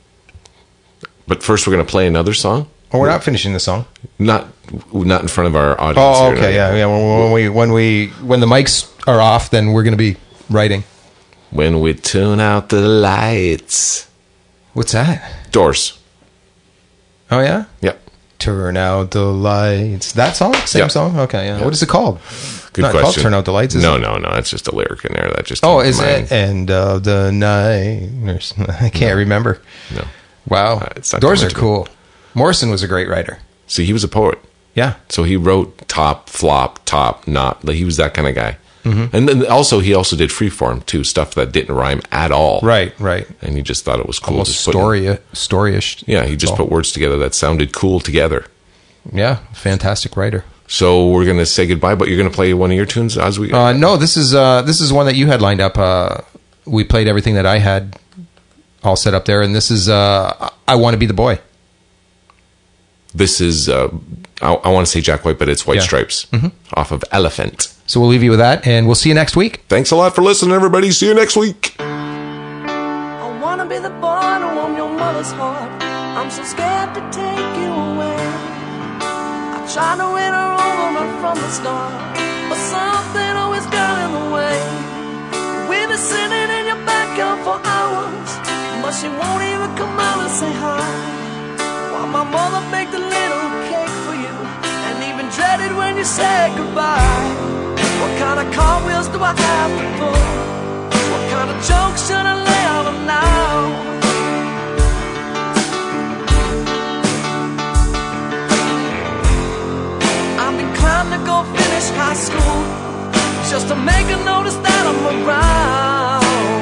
But first, we're going to play another song. Oh, we're not finishing the song. Not not in front of our audience. Oh, here, okay, no. yeah, yeah. When, when we when we when the mics are off, then we're going to be writing. When we tune out the lights. What's that? Doors. Oh yeah. Yep. Turn out the lights. That song? Same Yeah. song? Okay, yeah. What is it called? Good Not question. called Turn Out the Lights, is no, it? no, no. It's just a lyric in there that just. Oh, came to is mind. it End of the Night? Or something? I can't remember. No. Wow. Uh, it's not Doors too are much. cool. Morrison was a great writer. See, he was a poet. Yeah. So he wrote top, flop, top, not. Like, he was that kind of guy. Mm-hmm. And then also, he also did freeform too, stuff that didn't rhyme at all. Right, right. And he just thought it was cool. Almost just putting- story storyish. Yeah, he just So, put words together that sounded cool together. Yeah, fantastic writer. So we're going to say goodbye, but you're going to play one of your tunes as we. Uh, no, this is uh, this is one that you had lined up. Uh, we played everything that I had all set up there, and this is uh, I Want to Be the Boy. This is, uh, I, I want to say Jack White, but it's White Yeah. Stripes off of Elephant. So we'll leave you with that, and we'll see you next week. Thanks a lot for listening, everybody. See you next week. I wanna be the boy to warm your mother's heart. I'm so scared to take you away. I tried to win her over right from the start, but something always got in the way. We've been sitting in your backyard for hours, but she won't even come out and say hi. my mother baked a little cake for you, and even dreaded when you said goodbye. What kind of cartwheels do I have to pull? What kind of jokes should I lay on them now? I'm inclined to go finish high school, just to make a notice that I'm around.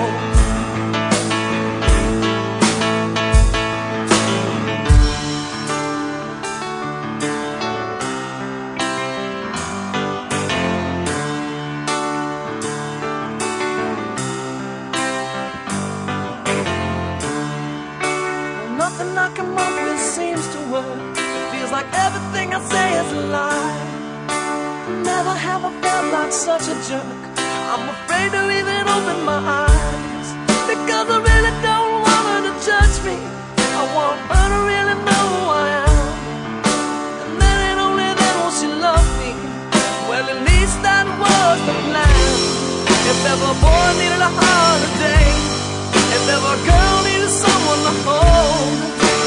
Nothing I come up with seems to work. It feels like everything I say is a lie. Never have I felt like such a jerk. I'm afraid to even open my eyes, because I really don't want her to judge me. I want her to really know who I am, and then and only then will she love me. Well, at least that was the plan. If ever a boy needed a holiday, if ever a girl needed someone to hold,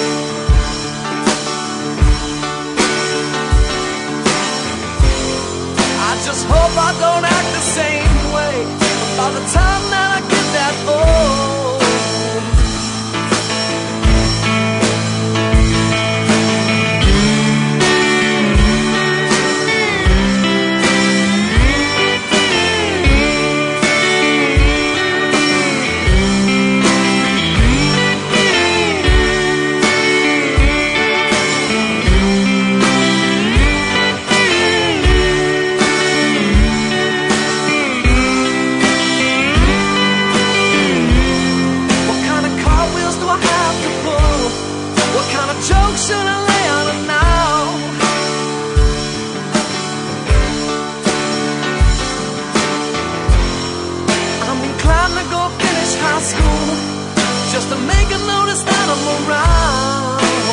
I just hope I don't act the same way by the time that I get that old. Jokes should I lay on it now? I'm inclined to go finish high school, just to make a notice that I'm around.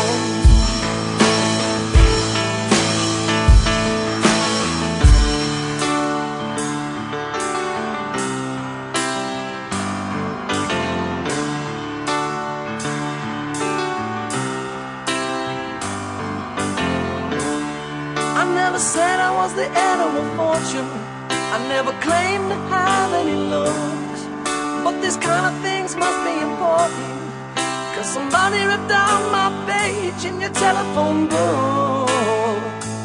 I never said I was the heir of a fortune, I never claimed to have any looks, but these kind of things must be important, cause somebody ripped out my page in your telephone book.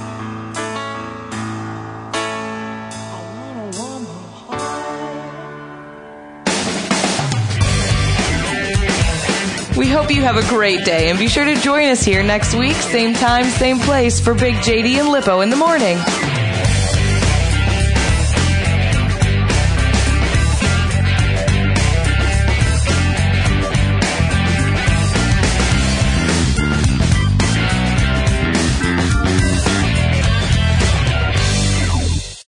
I wanna warm her heart. We hope you have a great day, and be sure to join us here next week, same time, same place, for Big J D and Lippo in the morning.